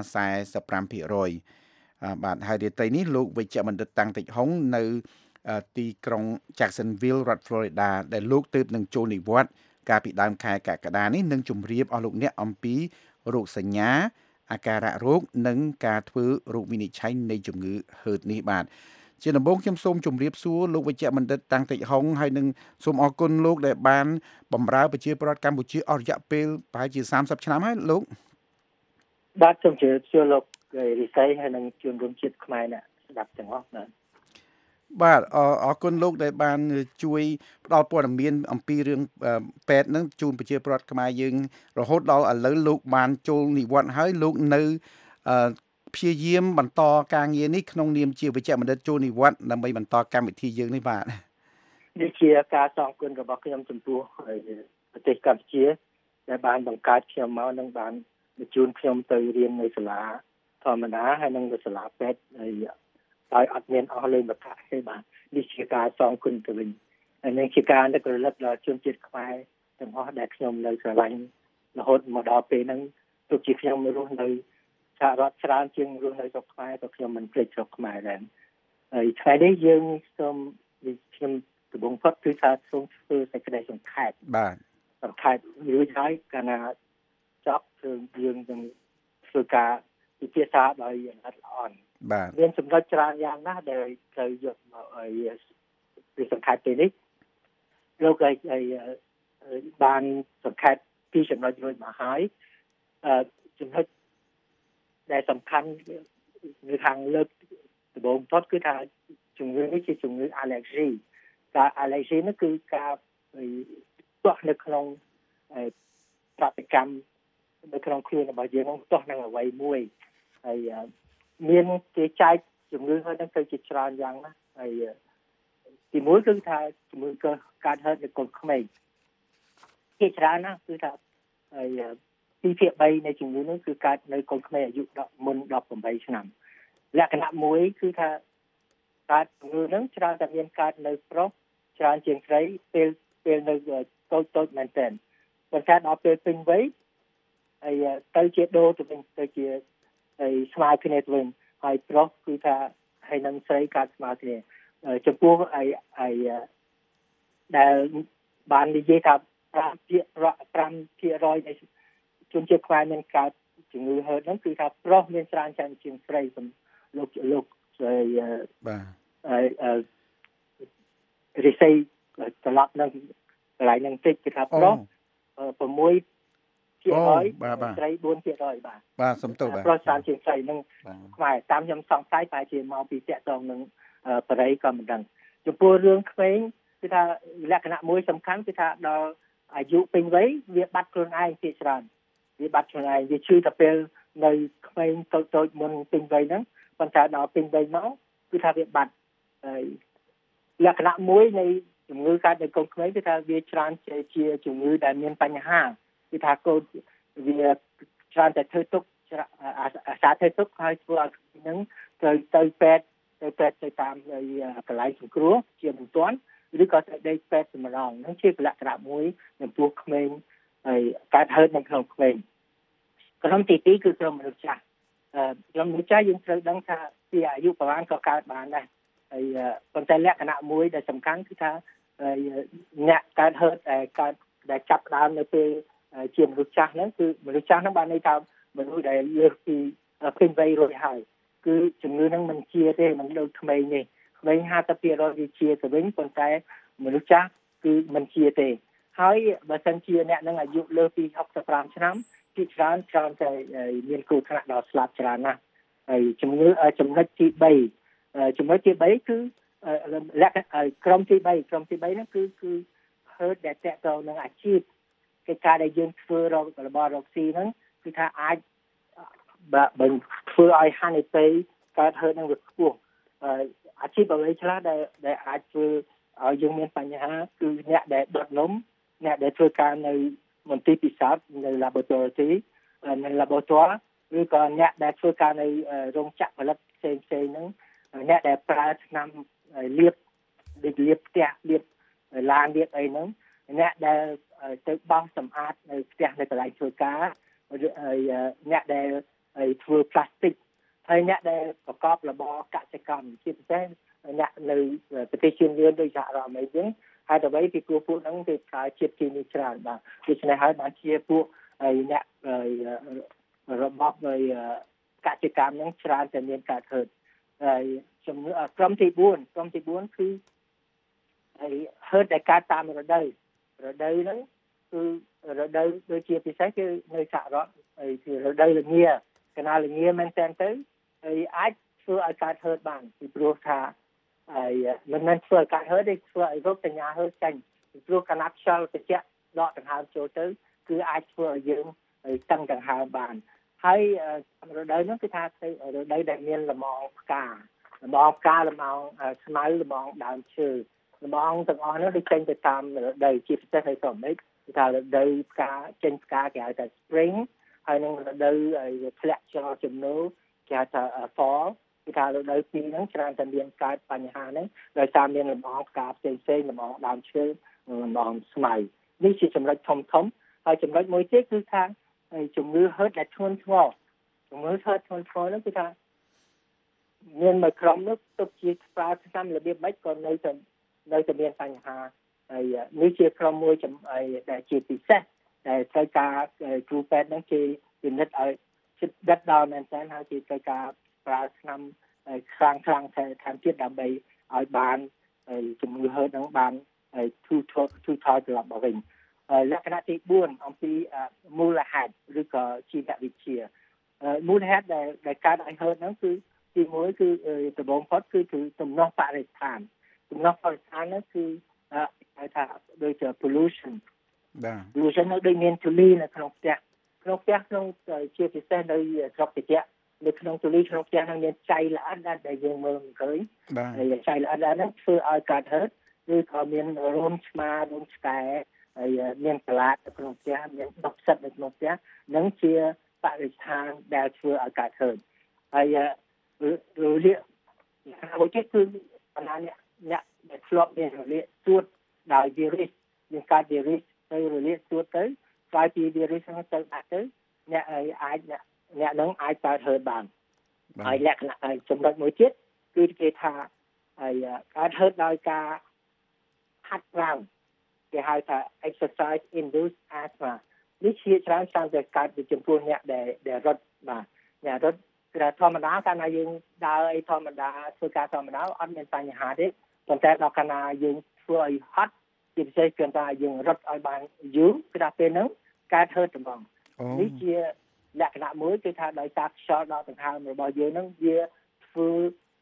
45%បាទហើយរាត្រីនេះលោកវិជ្ជបណ្ឌិតតាំងតិចហុងនៅទីក្រុង Jacksonville រដ្ឋ Florida ដែលលោកទើបនឹងចូលនិវត្តន៍កាលពីដើមខែកក្កដានេះនឹងជម្រាបអស់លោកអ្នកអំពីរោគសញ្ញាអាការៈរោគនិងការធ្វើរោគវិនិច្ឆ័យនៃជំងឺហឺតនេះបាទជាដំបូងខ្ញុំសូមជម្រាបសួរលោកវិជ្ជបណ្ឌិតតាំងតិចហុងហើយនឹងសូមអរគុណលោកដែលបានបម្រើប្រជាពលរដ្ឋកម្ពុជាអស់រយៈពេលប្រហែលជា30ឆ្នាំហើយលោកបាទសូមជម្រាបសួរលោករិស័យហើយនឹងជនរួមជាតិខ្មែរអ្នកស្ដាប់ទាំងអស់បាទបាទអរគុណលោកដែលបានជួយផ្ដល់ព័ត៌មានអំពីរឿងពេទ្យនឹងជូនប្រជាពលរដ្ឋខ្មែរយើងរហូតដល់ឥឡូវលោកបានចូលនិវត្តន៍ហើយលោកនៅព្យាយាមបន្តការងារនេះក្នុងនាមជាវិជ្ជបណ្ឌិតចូលនិវត្តន៍ដើម្បីបន្តកម្មវិធីយើងនេះបាទនេះជាការសងគុណរបស់ខ្ញុំចំពោះប្រទេសកម្ពុជាដែលបានបង្កើតខ្ញុំមកនិងបានបញ្ជូនខ្ញុំទៅរៀននៅសាលាធម្មតាហើយនិងនៅសាលាពេទ្យហើយដោយអត់មានអស់លេងបកាទេបាទនេះជាការសងគុណទៅវិញហើយនេះជាការនឹករលឹកដល់ជនជាតិខ្មែរទាំងអស់ដែលខ្ញុំនៅស្រឡាញ់រហូតមកដល់ពេលហ្នឹងទោះជាខ្ញុំរស់នៅសហរដ្ឋច្រើនជាងរស់នៅស្រុកខ្មែរក៏ខ្ញុំមិនភ្លេចស្រុកខ្មែរដែរហើយថ្ងៃនេះយើងសូមខ្ញុំដំបងផុតគឺថាសូមធ្វើសេចក្តីសង្ខេបបាទសង្ខេបរួចហើយកាលណាចប់គឺយើងនឹងធ្វើការពិភាក្សាដោយល្អិតល្អន់បាទមានចំណុចច្រើនយ៉ាងណាស់ដែលត្រូវយកមកឲ្យពីសង្ខេបពេលនេះលោកឲ្យបានសង្ខេបពីចំណុចរួចមកហើយអឺចំណុចដែលសំខាន់នៅខាងលើកដំបូងផុតគឺថាជំងឺនេះជាជំងឺ allergy ការ allergy នោះគឺការទាស់នៅក្នុងប្រតិកម្មនៅក្នុងខ្លួនរបស់យើងទាស់នឹងអ្វីមួយហើយមានគេចែកជំងឺហ្នឹងទៅជាច្រើនយ៉ាងណាហើយទីមួយគឺថាជំងឺកើតហឺតនៅកូនក្មេងគេច្រើនណាស់គឺថាហើយពីភាគ3នៃជំងឺនេះគឺកើតនៅកូនក្មេងអាយុមុន18ឆ្នាំលក្ខណៈមួយគឺថាកើតជំងឺហ្នឹងច្រើនតែមានកើតនៅប្រុសច្រើនជាងស្រីពេលពេលនៅតូចតូចមែនទែនប៉ុន្តែដល់ពេលពេញវ័យហើយទៅជាដូរទៅវិញទៅជាហើយស្មើគ្នាទៅវិញហើយប្រុសគឺថាហើយនឹងស្រីកើតស្មើគ្នាចំពោះហើយហើយដែលបាននិយាយថា5%នៃជនជាតិខ្មែរមានកើតជំងឺហឺតហ្នឹងគឺថាប្រុសមានច្រើនជាងជាងស្រីលោកលោកហើយបាទហើយរិស័យត្រឡប់នឹងកន្លែងហ្នឹងតិចគឺថាប្រុស6ជាហើយស្រី4%បាទបាទសំទោសបាទប្រុសច្រើនជាងស្រីនឹងខ្មែរតាមខ្ញុំសង្ស័យតែជាមកពីតាក់ទងនឹងបរិយក៏មិនដឹងចំពោះរឿងក្មេងគឺថាលក្ខណៈមួយសំខាន់គឺថាដល់អាយុពេញវ័យវាបាត់ខ្លួនឯងជាច្រើនវាបាត់ខ្លួនឯងវាឈឺតែពេលនៅក្មេងតូចតូចមុនពេញវ័យហ្នឹងប៉ុន្តែដល់ពេញវ័យមកគឺថាវាបាត់ហើយលក្ខណៈមួយនៃជំងឺកើតនៅកូនក្មេងគឺថាវាច្រើនជាជំងឺដែលមានបញ្ហាគឺថាកូនវាច្រើនតែធ្វើទុកអាសាធ្វើទុកហើយធ្វើឲ្យហ្នឹងត្រូវទៅពេទ្យទៅពេទ្យទៅតាមកន្លែងសង្គ្រោះជាបន្ទាន់ឬក៏ទៅដេកពេទ្យសម្ដងហ្នឹងជាលក្ខណៈមួយចំពោះក្មេងហើយកើតហឺតនៅក្នុងក្មេងក្រុមទីពីរគឺក្រុមមនុស្សចាស់អឺក្រុមមនុស្សចាស់យើងត្រូវដឹងថាពីអាយុប្រហែលក៏កើតបានដែរហើយប៉ុន្តែលក្ខណៈមួយដែលសំខាន់គឺថាអ្នកកើតហឺតដែលកើតដែលចាប់ដើមនៅពេលជាមនុស្សចាស់ហ្នឹងគឺមនុស្សចាស់ហ្នឹងបានន័យថាមនុស្សដែលលើសពីពេញវ័យរួចហើយគឺជំងឺហ្នឹងមិនជាទេមិនដូចក្មេងទេក្មេង ห้าสิบเปอร์เซ็นต์ វាជាទៅវិញប៉ុន្តែមនុស្សចាស់គឺមិនជាទេហើយបើសិនជាអ្នកនឹងអាយុលើសពីหกสิบห้าឆ្នាំទីច្រើនច្រើនតែមានគ្រោះថ្នាក់ដល់ស្លាប់ច្រើនណាស់ហើយជំងឺចំណុចទីបីចំណុចទីបីគឺលក្ខណៈក្រុមទីបីក្រុមទីបីហ្នឹងគឺគឺហឺតដែលតកតនឹងអាជីពកិច្ចការដែលយើងធ្វើរបស់រកស៊ីហ្នឹងគឺថាអាចបើធ្វើឲ្យហានិភ័យកើតហឺតនឹងវាខ្ពស់អាជីពអ្វីខ្លះដែលដែលអាចធ្វើឲ្យយើងមានបញ្ហាគឺអ្នកដែលដុតនំអ្នកដែលធ្វើការនៅមន្ទីរពិសោធន៍នៅ laboratory នៅ laboratory ឬក៏អ្នកដែលធ្វើការនៅរោងចក្រផលិតផ្សេងផ្សេងហ្នឹងអ្នកដែលប្រើថ្នាំលាបដូចលាបផ្ទះលាបឡានលាបអីហ្នឹងអ្នកដែលទៅបោសសម្អាតនៅផ្ទះនៅកន្លែងធ្វើការហើយអ្នកដែលធ្វើផ្លាស្ទិកហើយអ្នកដែលប្រកបរបរកសិកម្មជាពិសេសអ្នកនៅប្រទេសជឿនលឿនដូចសហរដ្ឋអាមេរិកហ្នឹងហើយអ្វីពីពួកពួកហ្នឹងគេប្រើជាតិគីមីច្រើនបាទដូច្នេះហើយបានជាពួកអ្នករបបកសិកម្មហ្នឹងច្រើនតែមានការហឺតហើយជំងឺក្រុមទីបួនក្រុមទីបួនគឺហើយហឺតដែលកើតតាមរដូវរដូវហ្នឹងគឺរដូវដូចជាពិសេសគឺនៅសហរដ្ឋហើយគឺរដូវល្ងាកណាល្ងាមែនតើទៅហើយអាចធ្វើឲ្យកើតហឺតបានពីព្រោះថាហើយមិនមែនធ្វើឲ្យកើតហឺតទេធ្វើឲ្យរោគសញ្ញាហឺតចេញពីព្រោះកណាត់ខ្យល់ត្រជាក់ដកដង្ហើមចូលទៅគឺអាចធ្វើឲ្យយើងតឹងដង្ហើមបានហើយរដូវហ្នឹងគឺថារដូវដែលមានលំអងផ្កាលំអងផ្កាលំអងស្មៅលំអងដើមឈើលំអងទាំងអស់ហ្នឹងវាចេញទៅតាមរដូវជាពិសេសនៅស្រុកអាមេរិកគឺថារដូវផ្កាចេញផ្កាគេហៅថា spring ហើយនឹងរដូវធ្លាក់ខ្យល់ជំនោរគេហៅថា fall គឺថារដូវពីរហ្នឹងច្រើនតែមានកើតបញ្ហាហ្នឹងដោយសារមានលំអងផ្កាផ្សេងផ្សេងលំអងដើមឈើលំអងស្មៅនេះជាចំណុចធំធំហើយចំណុចមួយទៀតគឺថាជំងឺហឺតដែលធ្ងន់ធ្ងរជំងឺហឺតធ្ងន់ធ្ងរហ្នឹងគឺថាមានមួយក្រុមនោះទុកជាប្រើថ្នាំរបៀបម៉េចក៏នៅតែនៅតែមានបញ្ហាហើយនេះជាក្រុមមួយដែលជាពិសេសដែលត្រូវការគ្រូពេទ្យហ្នឹងគេពិនិត្យឲ្យចិត្តដិតដល់មែនតើហើយគេត្រូវការប្រើថ្នាំខ្លាំងខ្លាំងថែមទៀតដើម្បីឲ្យបានជំងឺហឺតហ្នឹងបានទូថយទូថយត្រឡប់មកវិញលក្ខណៈទីបួនអំពីមូលហេតុឬក៏ជីវវិទ្យាមូលហេតុដែលដែលកើតឲ្យហឺតហ្នឹងគឺទីមួយគឺដំបូងផុតគឺគឺទំនាស់បរិស្ថានទំនាស់បរិស្ថានហ្នឹងគឺហៅថាដូចជា pollution បាទ pollution នៅដូចមានធូលីនៅក្នុងផ្ទះក្នុងផ្ទះក្នុងជាពិសេសនៅស្រុកត្រជាក់នៅក្នុងទូលីក្នុងផ្ទះហ្នឹងមានចៃល្អិតដែលយើងមើលមិនឃើញហើយចៃល្អិតហ្នឹងធ្វើឲ្យកើតហឺតឬក៏មានរោមឆ្មារោមឆ្កែហើយមានសាឡាតនៅក្នុងផ្ទះមានដុកផ្សិតនៅក្នុងផ្ទះហ្នឹងជាបរិស្ថានដែលធ្វើឲ្យកើតហឺតហើយរលាកមួយទៀតគឺបណ្ដាអ្នកអ្នកដែលធ្លាប់មានរលាកសួតដោយ virus មានកើត virus ទៅរលាកសួតទៅក្រោយពី virus ហ្នឹងទៅបាត់ទៅអ្នកអាចអ្នកអ្នកនឹងអាចកើតហឺតបានហើយលក្ខណៈចំណុចមួយទៀតគឺគេថាហើយកើតហឺតដោយការហាត់ប្រាណគេហៅថា exercise induced asthma នេះជាច្រើនតាមតែកើតពីចំពោះអ្នកដែលដែលរត់បាទអ្នករត់គឺធម្មតាកាលណាយើងដើរអីធម្មតាធ្វើការធម្មតាអត់មានបញ្ហាទេប៉ុន្តែដល់កាលណាយើងធ្វើឲ្យហត់ជាពិសេសគឺថាយើងរត់ឲ្យបានយូរគឺថាពេលហ្នឹងកើតហឺតត្មងនេះជាលក្ខណៈមួយគឺថាដោយសារខ្យល់ដកដង្ហើមរបស់យើងហ្នឹងវាធ្វើ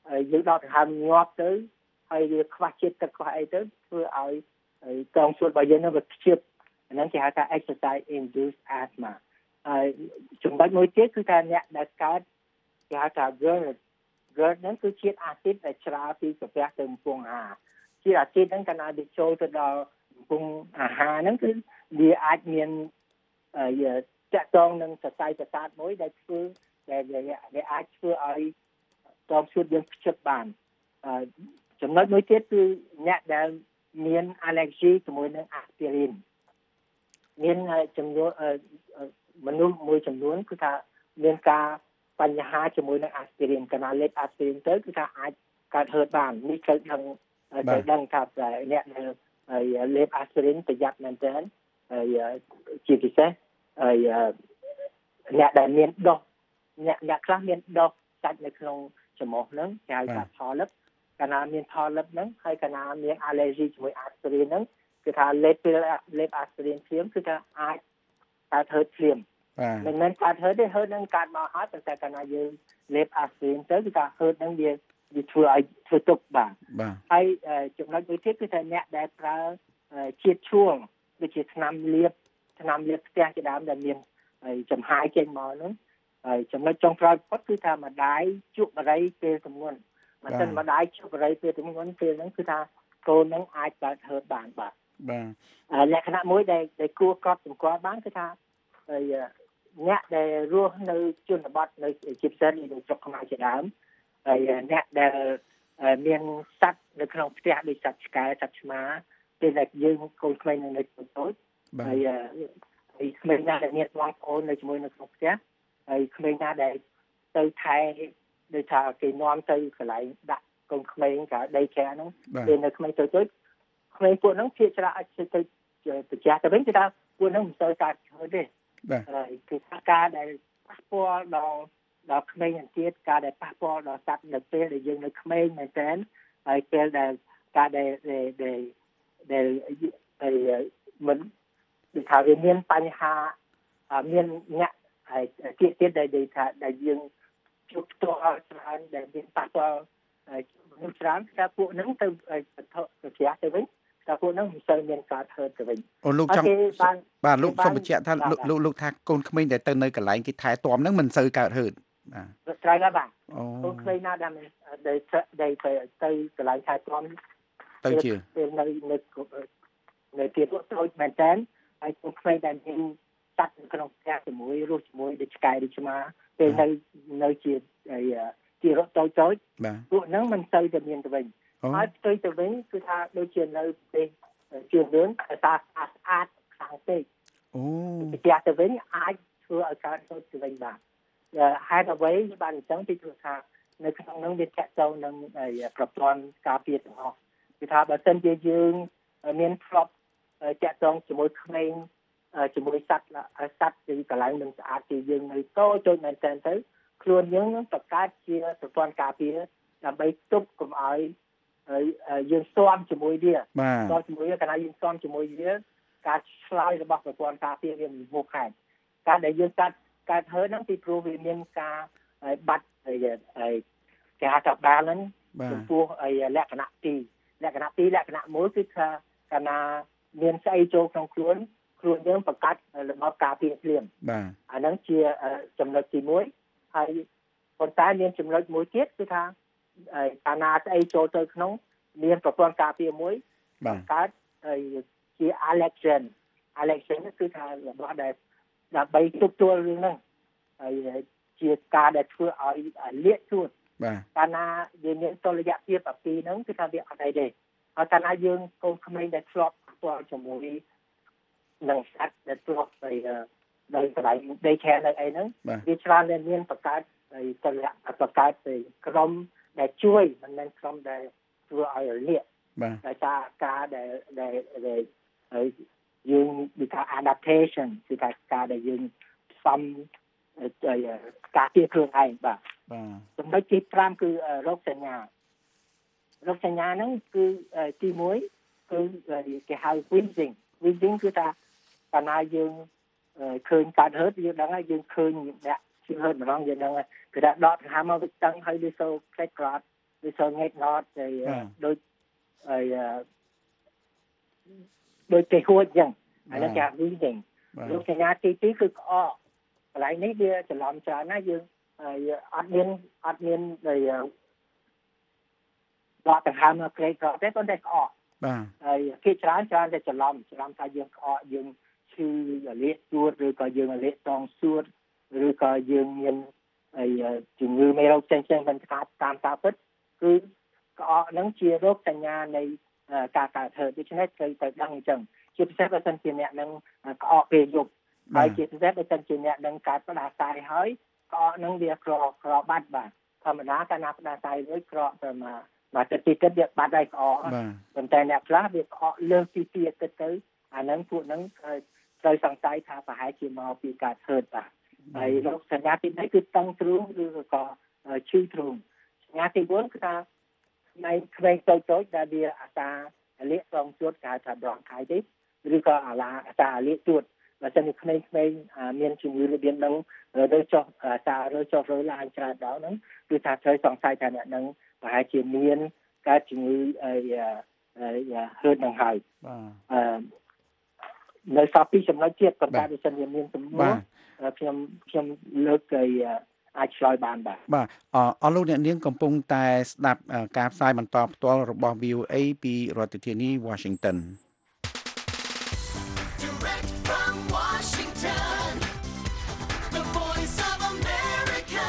យើងដកដង្ហើមងាប់ទៅហើយវាខ្វះជាតិទឹកខ្វះអីទៅធ្វើឲ្យកងសួតរបស់យើងនឹងវាខ្ជិបអាហ្នឹងគេហៅថា exercise induced asthma ហើយចំណុចមួយទៀតគឺថាអ្នកដែលកើតគេហៅថា GERD GERD ហ្នឹងគឺជាតិអាស៊ីតដែលច្រាលពីកាពះទៅកំពង់អាហារជាតិអាស៊ីតហ្នឹងកាលណាវាចូលទៅដល់កំពង់អាហារហ្នឹងគឺវាអាចមានតាក់ទងនឹងសរសៃប្រសាទមួយដែលធ្វើដែលវាអាចធ្វើឲ្យកងសួតយើងខ្ជិបបានចំណុចមួយទៀតគឺអ្នកដែលមាន allergy ជាមួយនឹង aspirin មានចំនួនមនុស្សមួយចំនួនគឺថាមានការបញ្ហាជាមួយនឹង aspirin កាលណាលេប aspirin ទៅគឺថាអាចកើតហឺតបាននេះគឺដឹងទៅដឹងថាអ្នកដែលលេប aspirin ប្រយ័ត្នមែនទែនហើយជាពិសេសហើយអ្នកដែលមានដុសអ្នកអ្នកខ្លះមានដុសសាច់នៅក្នុងច្រមុះហ្នឹងគេហៅថា polyp កាលណាមាន polyp ហ្នឹងហើយកាលណាមាន allergy ជាមួយ aspirin ហ្នឹងគឺថាលេបពេលលេប aspirin ភ្លាមគឺថាអាចកើតហឺតភ្លាមមិនមែនកើតហឺតទេហឺតហ្នឹងកើតមកហើយប៉ុន្តែកាលណាយើងលេប aspirin ទៅគឺថាហឺតហ្នឹងវាវាធ្វើឲ្យធ្វើទុកបាទហើយចំណុចមួយទៀតគឺថាអ្នកដែលប្រើជាតិឈួងដូចជាថ្នាំលាបថ្នាំលាបផ្ទះជាដើមដែលមានចំហាយចេញមកហ្នឹងហើយចំណុចចុងក្រោយផុតគឺថាម្ដាយជក់បរិយពេលទម្ងន់បើមិនម្ដាយជក់បរិយពេលទម្ងន់ពេលហ្នឹងគឺថាកូនហ្នឹងអាចកើតហឺតបានបាទបាទលក្ខណៈមួយដែលដែលគួរកត់សម្គាល់បានគឺថាអ្នកដែលរស់នៅជនបទនៅជាពិសេសនៅស្រុកខ្មែរជាដើមហើយអ្នកដែលមានសត្វនៅក្នុងផ្ទះដូចសត្វឆ្កែសត្វឆ្មាពេលដែលយើងកូនក្មេងនៅតូចតូចហើយហើយក្មេងណាដែលមានបងប្អូននៅជាមួយនៅក្នុងផ្ទះហើយក្មេងណាដែលទៅថែដូចថាគេនាំទៅកន្លែងដាក់កូនក្មេងក៏ដីចាហ្នឹងពេលនៅក្មេងតូចតូចក្មេងពួកហ្នឹងជាច្រើនអាចទៅទៅប្រចាំទៅវិញគឺថាពួកហ្នឹងមិនសូវកើតហឺតទេបាទហើយគឺការដែលប៉ះពាល់ដល់ដល់ក្មេងទៀតការដែលប៉ះពាល់ដល់សត្វនៅពេលដែលយើងនៅក្មេងមែនតើហើយពេលដែលការដែលដែលដែលមិនដូចថាវាមានបញ្ហាមានអ្នកហើយទៀតទៀតដែលថាដែលយើងជួបផ្ទាល់ច្រើនដែលមានប៉ះពាល់មនុស្សច្រើនថាពួកហ្នឹងទៅប្រជ្រះទៅវិញតែពួកហ្នឹងមិនសូវមានការហឺតទៅវិញអូលោកចង់បាទលោកសូមបញ្ជាក់ថាលោកលោកថាកូនក្មេងដែលទៅនៅកន្លែងគេថែទាំហ្នឹងមិនសូវកើតហឺតបាទត្រូវហើយបាទកូនក្មេងណាដែលដែលដែលទៅកន្លែងថែទាំទៅជាពេលនៅនៅនៅទីតូចមែនតើហើយកូនក្មេងដែលមានសត្វនៅក្នុងផ្ទះជាមួយរស់ជាមួយដូចឆ្កែដូចឆ្មាពេលនៅនៅជាជារត់តូចតូចពួកហ្នឹងមិនសូវតែមានទៅវិញហើយផ្ទុយទៅវិញគឺថាដូចជានៅប្រទេសជាលឿនតែស្អាតស្អាតខ្លាំងពេកអូផ្ទះទៅវិញអាចធ្វើឲ្យកើតហឺតទៅវិញបាទហេតុអ្វីបានអញ្ចឹងពីព្រោះថានៅក្នុងហ្នឹងវាចាក់ចូលនឹងប្រព័ន្ធការពារទាំងអស់គឺថាបើសិនជាយើងមានធ្លាប់ចាក់ចងជាមួយក្មេងជាមួយសត្វសត្វទីកន្លែងមិនស្អាតជាយើងនៅតូចតូចមែនតើទៅខ្លួនយើងនឹងបង្កើតជាប្រព័ន្ធការពារដើម្បីទប់កុំឲ្យយើងស៊ាំជាមួយវាស៊ាំជាមួយវាកាលណាយើងស៊ាំជាមួយវាការឆ្លើយរបស់ប្រព័ន្ធការពារវាមិនហួសហេតុការដែលយើងកាត់កើតហឺតហ្នឹងពីព្រោះវាមានការបាត់គេហៅថា balance ចំពោះលក្ខណៈទីលក្ខណៈទីលក្ខណៈមួយគឺថាកាលណាមានស្អីចូលក្នុងខ្លួនខ្លួនយើងបង្កើតរបបការពារភ្លាមបាទអាហ្នឹងជាចំណុចទីមួយហើយប៉ុន្តែមានចំណុចមួយទៀតគឺថាកាលណាស្អីចូលទៅក្នុងមានប្រព័ន្ធការពារមួយបង្កើតជា allergen allergen គឺថារបស់ដែលដើម្បីទប់ទល់រឿងហ្នឹងហើយជាការដែលធ្វើឲ្យលាកសួតបាទកាលណាយើងមានតុល្យភាពអាពីរហ្នឹងគឺថាវាអត់អីទេហើយកាលណាយើងកូនក្មេងដែលធ្លាប់ផ្ទាល់ជាមួយនឹងសត្វដែលធ្លាប់ទៅនៅកន្លែងដីខែនៅអីហ្នឹងវាច្រើនតែមានបង្កើតតុល្យបង្កើតទៅក្រុមដែលជួយមិនមែនក្រុមដែលធ្វើឲ្យរលាកបាទដោយសារការដែលដែលយើងនិយាយថា adaptation គឺថាការដែលយើងផ្សំការពារខ្លួនឯងបាទបាទចំណុចទីប្រាំគឺរោគសញ្ញារោគសញ្ញាហ្នឹងគឺទីមួយគឺគេហៅ wheezing wheezing គឺថាកាលណាយើងឃើញកើតហឺតយើងដឹងហើយយើងឃើញអ្នកជឿហឺតម្ដងយើងដឹងហើយគឺថាដកដង្ហើមមកវាតឹងហើយវាសូរផ្លេចក្រត់វាសងេតងត់ហើយដូចហើយដូចគេហួចអញ្ចឹងអានេះគេហៅ reading លោកសញ្ញាទីពីរគឺក្អកកន្លែងនេះវាច្រឡំច្រើនណាស់យើងអត់មានអត់មានដែលដកដង្ហើមនៅក្រេកក្រទេប៉ុន្តែក្អកបាទហើយគេច្រើនច្រើនតែច្រឡំច្រឡំថាយើងក្អកយើងឈឺលាកសួតឬក៏យើងលាកតងសួតឬក៏យើងមានហើយជំងឺមេរោគផ្សេងៗមិនតាមតាមការពិតគឺក្អកហ្នឹងជារោគសញ្ញានៃការកើតហឺតដូច្នេះត្រូវទៅដឹងអញ្ចឹងជាពិសេសបើសិនជាអ្នកនឹងក្អកពេលយប់ហើយជាពិសេសបើសិនជាអ្នកនឹងកើតផ្ដាសាយហើយក្អកហ្នឹងវាក្រក្របាត់បាទធម្មតាកាលណាផ្ដាសាយរួចក្រកទៅមកមកទឹកទីទឹកវាបាត់ហើយក្អកប៉ុន្តែអ្នកខ្លះវាក្អកលើសពីពីទឹកទៅអាហ្នឹងពួកហ្នឹងត្រូវសង្ស័យថាប្រហែលជាមកពីការហឺតបាទហើយរោគសញ្ញាទី3គឺតឹងទ្រូងឬក៏ឈឺទ្រូងសញ្ញាទី4គឺថាในក្មេងតូចតូចដែលវាអាសាលាកសងជួតគេហៅថា bronchitis ឬក៏អាឡាអាសាលាកជួតបើសិនជាក្មេងៗមានជំងឺរបៀងហ្នឹងរើចុះអាសារើចុះរើឡើងច្រើនដល់ហ្នឹងគឺថាត្រូវសង្ស័យថាអ្នកហ្នឹងប្រហែលជាមានកើតជំងឺអីហឺតនឹងហើយអឺនៅសល់ពីចំណុចទៀតប៉ុន្តែបើសិនជាមានសំណួរខ្ញុំខ្ញុំលើកឲ្យអាចឆ្លើយបានបាទបាទអរលោកអ្នកនាងកំពុងតែស្ដាប់ការផ្សាយបន្តផ្ទាល់របស់ V O A ពីរដ្ឋធានី Washington Direct from Washington The Voice of America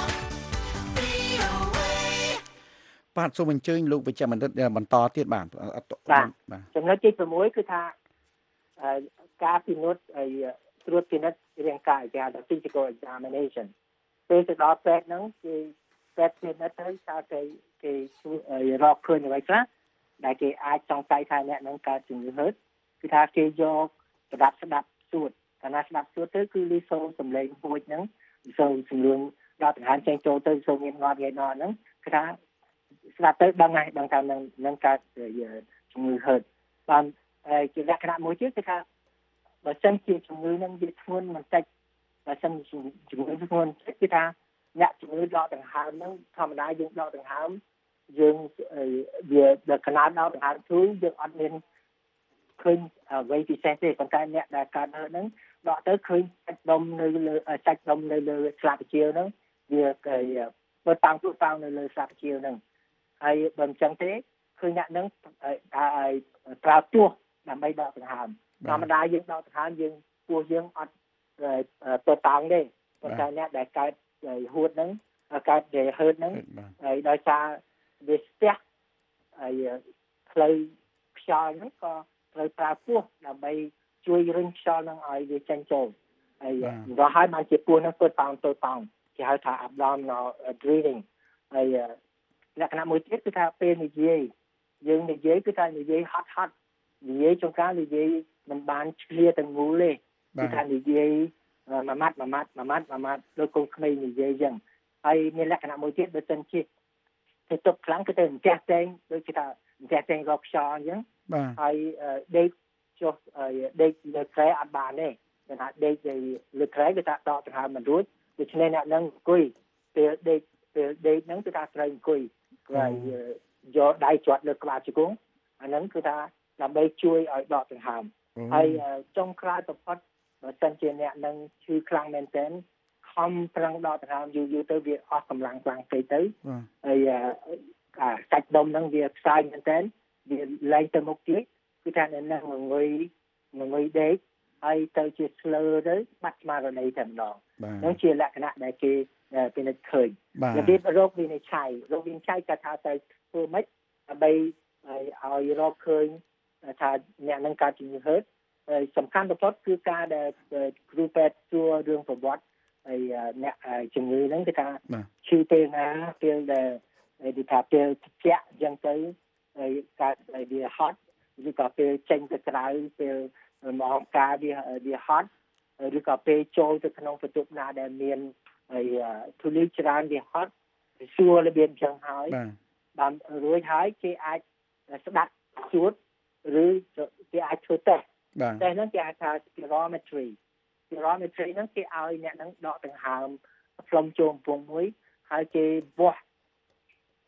V O A បាទសូមអញ្ជើញលោកវិជ្ជបណ្ឌិតបន្តទៀតបាទបាទចំណុចទី6គឺថាការពិនិត្យត្រួតពិនិត្យរាងកាយគេហៅថា physical examinationពេលទៅដល់ពេទ្យហ្នឹងគេពេទ្យពិនិត្យទៅតើគេគេរកឃើញអ្វីខ្លះដែលគេអាចសង្ស័យថាអ្នកហ្នឹងកើតជំងឺហឺតគឺថាគេយកប្រដាប់ស្ដាប់សួតកាលណាស្ដាប់សួតទៅគឺលីសូសំឡេងហួចហ្នឹងលីសូសំឡេងដល់ដង្ហើមចេញចូលទៅសូមានងត់ងាយណោះហ្នឹងគឺថាស្ដាប់ទៅដឹងហើយដឹងថានឹងនឹងកើតជំងឺហឺតបានជាលក្ខណៈមួយទៀតគឺថាបើសិនជាជំងឺហ្នឹងវាធ្ងន់បន្តិចបើសិនជំងឺធ្ងន់បន្តិចគឺថាអ្នកជំងឺដកដង្ហើមហ្នឹងធម្មតាយើងដកដង្ហើមយើងវាដល់កណ្ដាលដកដង្ហើមធូរយើងអត់មានឃើញអ្វីពិសេសទេប៉ុន្តែអ្នកដែលកើតហឺតហ្នឹងដកទៅឃើញសាច់ដុំនៅលើសាច់ដុំនៅលើស្លាបព្រាហ្នឹងវាគេបើតាំងទូតាំងនៅលើស្លាបព្រាហ្នឹងហើយបើមិនចឹងទេឃើញអ្នកហ្នឹងប្រើពោះដើម្បីដកដង្ហើមធម្មតាយើងដកដង្ហើមយើងពោះយើងអត់ទៅតាំងទេប៉ុន្តែអ្នកដែលកើតហួតហ្នឹងកើតដែលហឺតហ្នឹងហើយដោយសារវាស្ទះហើយផ្លូវខ្យល់ហ្នឹងក៏ត្រូវប្រើពោះដើម្បីជួយរុញខ្យល់ហ្នឹងឲ្យវាចេញចូលហើយរហូតបានជាពោះហ្នឹងទៅតាំងទៅតាំងគេហៅថា abdominal breathing ហើយលក្ខណៈមួយទៀតគឺថាពេលនិយាយយើងនិយាយគឺថានិយាយហត់ហត់និយាយចង្ការនិយាយមិនបានឆ្លៀទាំងមូលទេគឺថានិយាយមួយម៉ាត់មួយម៉ាត់មួយម៉ាត់មួយម៉ាត់ដូចកូនក្មេងនិយាយអញ្ចឹងហើយមានលក្ខណៈមួយទៀតបើសិនជាទៅទុកខ្លាំងគឺទៅអញ្ចេះតែងដូចគេថាអញ្ចេះតែងរកខ្យល់អញ្ចឹងហើយដេកចុះដេកលើក្រែអត់បានទេគេថាដេកលើក្រែគេថាដកដង្ហើមមិនរួចដូច្នេះអ្នកនឹងអង្គុយពេលដេកពេលដេកហ្នឹងគឺថាត្រូវអង្គុយហើយយកដៃជាប់លើក្បាលជង្គង់អាហ្នឹងគឺថាដើម្បីជួយឲ្យដកដង្ហើមហើយចុងក្រោយបំផុតបើសិនជាអ្នកនឹងឈឺខ្លាំងមែនទែនខំប្រឹងដកដង្ហើមយូរយូរទៅវាអស់កម្លាំងខ្លាំងពេកទៅហើយសាច់ដុំហ្នឹងវាខ្សោយមែនទែនវាលែងទៅមុខទៀតគឺថាអ្នកនឹងងុយងុយដេកហើយទៅជាស្លើទៅបាត់ស្មារតីតែម្ដងហ្នឹងជាលក្ខណៈដែលគេពិនិត្យឃើញរបៀបរោគវិនិច្ឆ័យរោគវិនិច្ឆ័យគេថាទៅធ្វើម៉េចដើម្បីឲ្យរកឃើញថាអ្នកនឹងកើតជំងឺហឺតសំខាន់បំផុតគឺការដែលគ្រូពេទ្យសួររឿងប្រវត្តិហើយអ្នកជំងឺហ្នឹងគឺថាឈឺពេលណាពេលដែលគេថាពេលជាក់អញ្ចឹងទៅហើយកើតវាហត់ឬក៏ពេលចេញទៅក្រៅពេលម៉ោងការវាវាហត់ឬក៏ពេលចូលទៅក្នុងបន្ទប់ណាដែលមានហើយធូលីច្រើនវាហត់សួររបៀបអញ្ចឹងហើយបានរួចហើយគេអាចស្ដាប់សួរឬគេអាចធ្វើតេស្តតែហ្នឹងគេហៅថា spirometry spirometry ហ្នឹងគេឲ្យអ្នកហ្នឹងដកដង្ហើមផ្លុំចូលកំពង់មួយហើយគេវាស់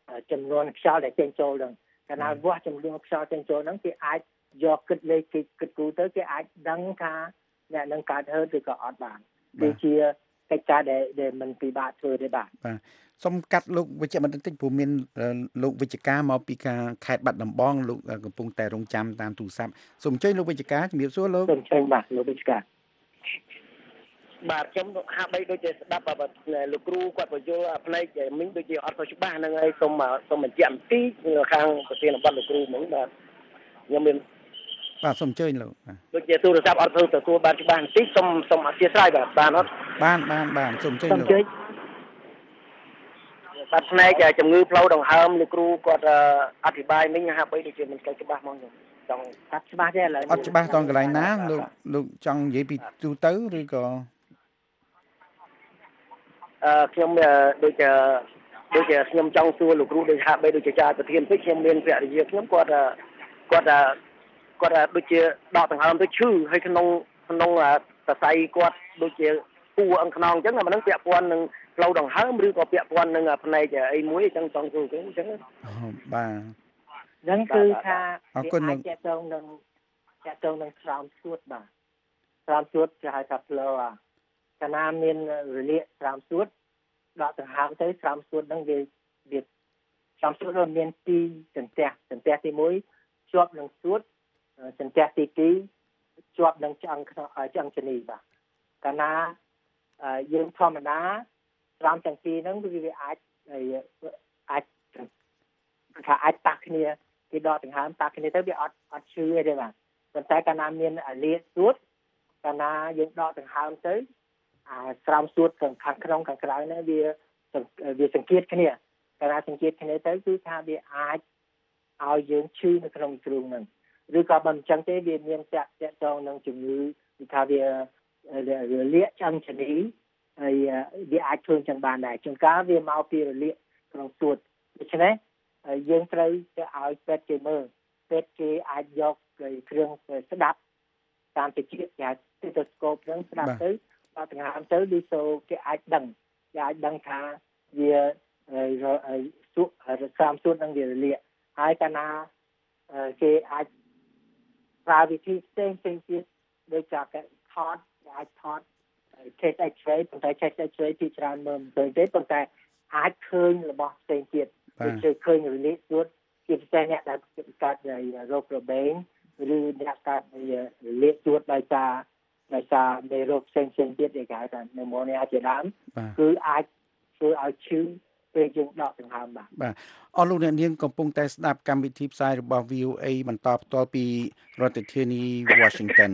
ចំនួនខ្យល់ដែលចេញចូលហ្នឹងកាលណាវាស់ចំនួនខ្យល់ចេញចូលហ្នឹងគេអាចយកគិតលេខគេគិតគូទៅគេអាចដឹងថាអ្នកនឹងកើតហឺតឬក៏អត់បានគឺជាកិច្ចការដែលដែលមិនពិបាកធ្វើទេបាទបាទសូមកាត់លោកវិជ្ជបណ្ឌិតតិចព្រោះមានលោកវិជ្ជការមកពីការខេត្តបាត់ដំបងលោកកំពុងតែរងចាំតាមទូរស័ព្ទសូមអញ្ជើញលោកវិជ្ជការជំរាបសួរលោកសូមអញ្ជើញបាទលោកវិជ្ជការបាទខ្ញុំហាក់បីដូចជាស្ដាប់បាទលោកគ្រូគាត់បញ្យល់ផ្នែកមិញដូចជាអត់ទៅច្បាស់ហ្នឹងហើយសូមសូមបញ្ជាក់បន្តិចខាងប្រធានបទលោកគ្រូហ្មងបាទខ្ញុំមានបាទសូមអញ្ជើញលោកដូចជាទូរស័ព្ទអត់ទៅទទួលបានច្បាស់បន្តិចសូមសូមអធិស្ឋានបាទបានអត់បានបានបានសូមអញ្ជើញលោកបាទផ្នែកជំងឺផ្លូវដង្ហើមលោកគ្រូគាត់អធិប្បាយមិញហាក់បីដូចជាមិនស្គាល់ច្បាស់ហ្មងចង់អត់ច្បាស់ទេឥឡូវអត់ច្បាស់តកន្លែងណាលោកលោកចង់និយាយពីទូទៅឬក៏អឺខ្ញុំដូចជាដូចជាខ្ញុំចង់សួរលោកគ្រូដូចហាក់បីដូចជាចាប្រធានពេកខ្ញុំមានភរិយាខ្ញុំគាត់គាត់គាត់ដូចជាដកដង្ហើមទៅឈឺហើយក្នុងក្នុងសរសៃគាត់ដូចជាគូអង្ខ្នងអញ្ចឹងអាហ្នឹងពាក់ព័ន្ធនឹងផ្លូវដង្ហើមឬក៏ពាក់ព័ន្ធនឹងផ្នែកអីមួយអញ្ចឹងចង់សួរគេអញ្ចឹងបាទហ្នឹងគឺថាអរគុណនឹងតកតងនឹងតកតងនឹងស្រោមសួតបាទស្រោមសួតគេហៅថា flow កាលណាមានរលាកស្រោមសួតដកដង្ហើមទៅស្រោមសួតហ្នឹងវាវាស្រោមសួតវាមានពីរសន្ទះសន្ទះទីមួយជាប់នឹងសួតសន្ទះទីពីរជាប់នឹងឆ្អឹងឆ្អឹងជនីបាទកាលណាយើងធម្មតាស្រោមទាំងពីរហ្នឹងវាអាចអាចថាអាចប៉ះគ្នាគេដកដង្ហើមប៉ះគ្នាទៅវាអត់អត់ឈឺទេបាទប៉ុន្តែកាលណាមានលាកសួតកាលណាយើងដកដង្ហើមទៅអាស្រោមសួតខាងក្នុងខាងក្រៅហ្នឹងវាវាសង្កេតគ្នាកាលណាសង្កេតគ្នាទៅគឺថាវាអាចឲ្យយើងឈឺនៅក្នុងទ្រូងហ្នឹងឬក៏បើមិនចឹងទេវាមានតាក់តាក់ទងនឹងជំងឺគឺថាវារលាកឆ្អឹងជនីហើយវាអាចធ្វើចឹងបានដែរជួនកាលវាមកពីរលាកក្នុងសួតដូច្នេះយើងត្រូវទៅឲ្យពេទ្យគេមើលពេទ្យគេអាចយកគ្រឿងស្ដាប់តាមតិចគេហៅ stethoscope ហ្នឹងស្ដាប់ទៅដល់ដង្ហើមទៅឬសូគេអាចដឹងគេអាចដឹងថាវាសួតស្រោមសួតនឹងវារលាកហើយកាលណាគេអាចប្រើវិធីផ្សេងផ្សេងទៀតដូចជាគេថតអាចថត chest X-ray ប៉ុន្តែ chest X-ray ទីច្រើនមើលមិនឃើញទេប៉ុន្តែអាចឃើញរបស់ផ្សេងទៀតដូចជាឃើញរលាកសួតជាពិសេសអ្នកដែលកើតរោគរបេងឬអ្នកកើតរលាកសួតដោយសារដោយសារមេរោគផ្សេងផ្សេងទៀតដែលគេហៅថា pneumonia ជាដើមគឺអាចធ្វើឲ្យឈឺពេលយើងដកដង្ហើមបាទបាទអរលោកអ្នកនាងកំពុងតែស្ដាប់កម្មវិធីផ្សាយរបស់ វី អូ អេ បន្តផ្ទាល់ពីរដ្ឋធានី Washington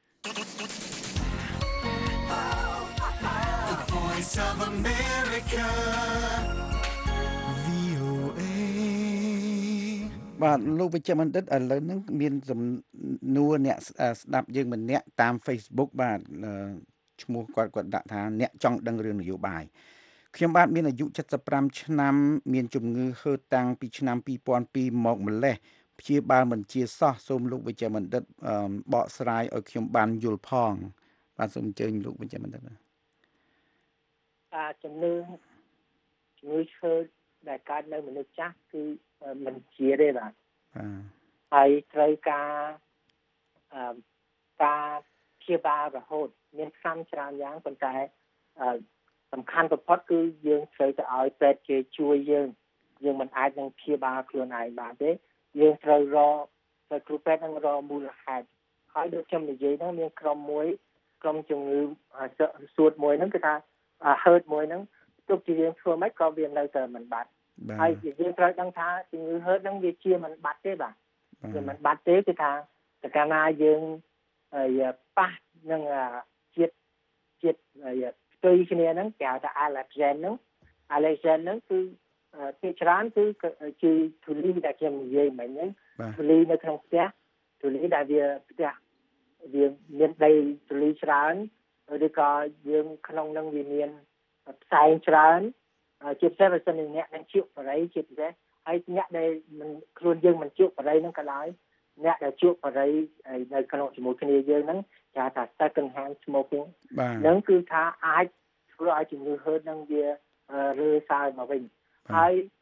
The Voice of America វី អូ អេបាទលោកវិជ្ជបណ្ឌិតឥឡូវហ្នឹងមានសំណួរអ្នកស្ដាប់យើងម្នាក់តាម Facebook បាទឈ្មោះគាត់គាត់ដាក់ថាអ្នកចង់ដឹងរឿងនយោបាយខ្ញុំបាទមានអាយុเจ็ดสิบห้าឆ្នាំមានជំងឺហឺតតាំងពីឆ្នាំពីរពាន់ពីរមកម្លេះព្យាបាលមិនជាសោះសូមលោកវិជ្ជបណ្ឌិតបកស្រាយឲ្យខ្ញុំបានយល់ផងបាទសូមអញ្ជើញលោកវិជ្ជបណ្ឌិតអាជំងឺជំងឺឈឺដែលកើតនៅមនុស្សចាស់គឺមិនជាទេបាទហើយត្រូវការអឺការព្យាបាលរហូតមានថ្នាំច្រើនយ៉ាងប៉ុន្តែអឺសំខាន់បំផុតគឺយើងត្រូវទៅឲ្យពេទ្យគេជួយយើងយើងមិនអាចនឹងព្យាបាលខ្លួនឯងបានទេយើងត្រូវរកទៅគ្រូពេទ្យនឹងរកមូលហេតុហើយដូចខ្ញុំនិយាយហ្នឹងមានក្រុមមួយក្រុមជំងឺសួតមួយហ្នឹងគឺថាហឺតមួយហ្នឹងទុកជាយើងធ្វើម៉េចក៏វានៅតែមិនបាត់ហើយយើងត្រូវដឹងថាជំងឺហឺតហ្នឹងវាជាមិនបាត់ទេបាទវាមិនបាត់ទេគឺថាតែកាលណាយើងប៉ះនឹងជាតិជាតិផ្ទុយគ្នាហ្នឹងគេហៅថា allergen ហ្នឹង allergen ហ្នឹងគឺភាគច្រើនគឺជាធូលីដែលខ្ញុំនិយាយមិញហ្នឹងធូលីនៅក្នុងផ្ទះធូលីដែលវាផ្ទះវាមានដីធូលីច្រើនឬក៏យើងក្នុងហ្នឹងវាមានផ្សែងច្រើនជាពិសេសបើសិនជាអ្នកនឹងជក់បរិយជាពិសេសហើយអ្នកដែលមិនខ្លួនយើងមិនជក់បរិយហ្នឹងក៏ដោយអ្នកដែលជក់បរិយនៅក្នុងជាមួយគ្នាយើងហ្នឹងគេហៅថា second hand smoking ហ្នឹងគឺថាអាចធ្វើឲ្យជំងឺហឺតហ្នឹងវារើសើមកវិញហើយ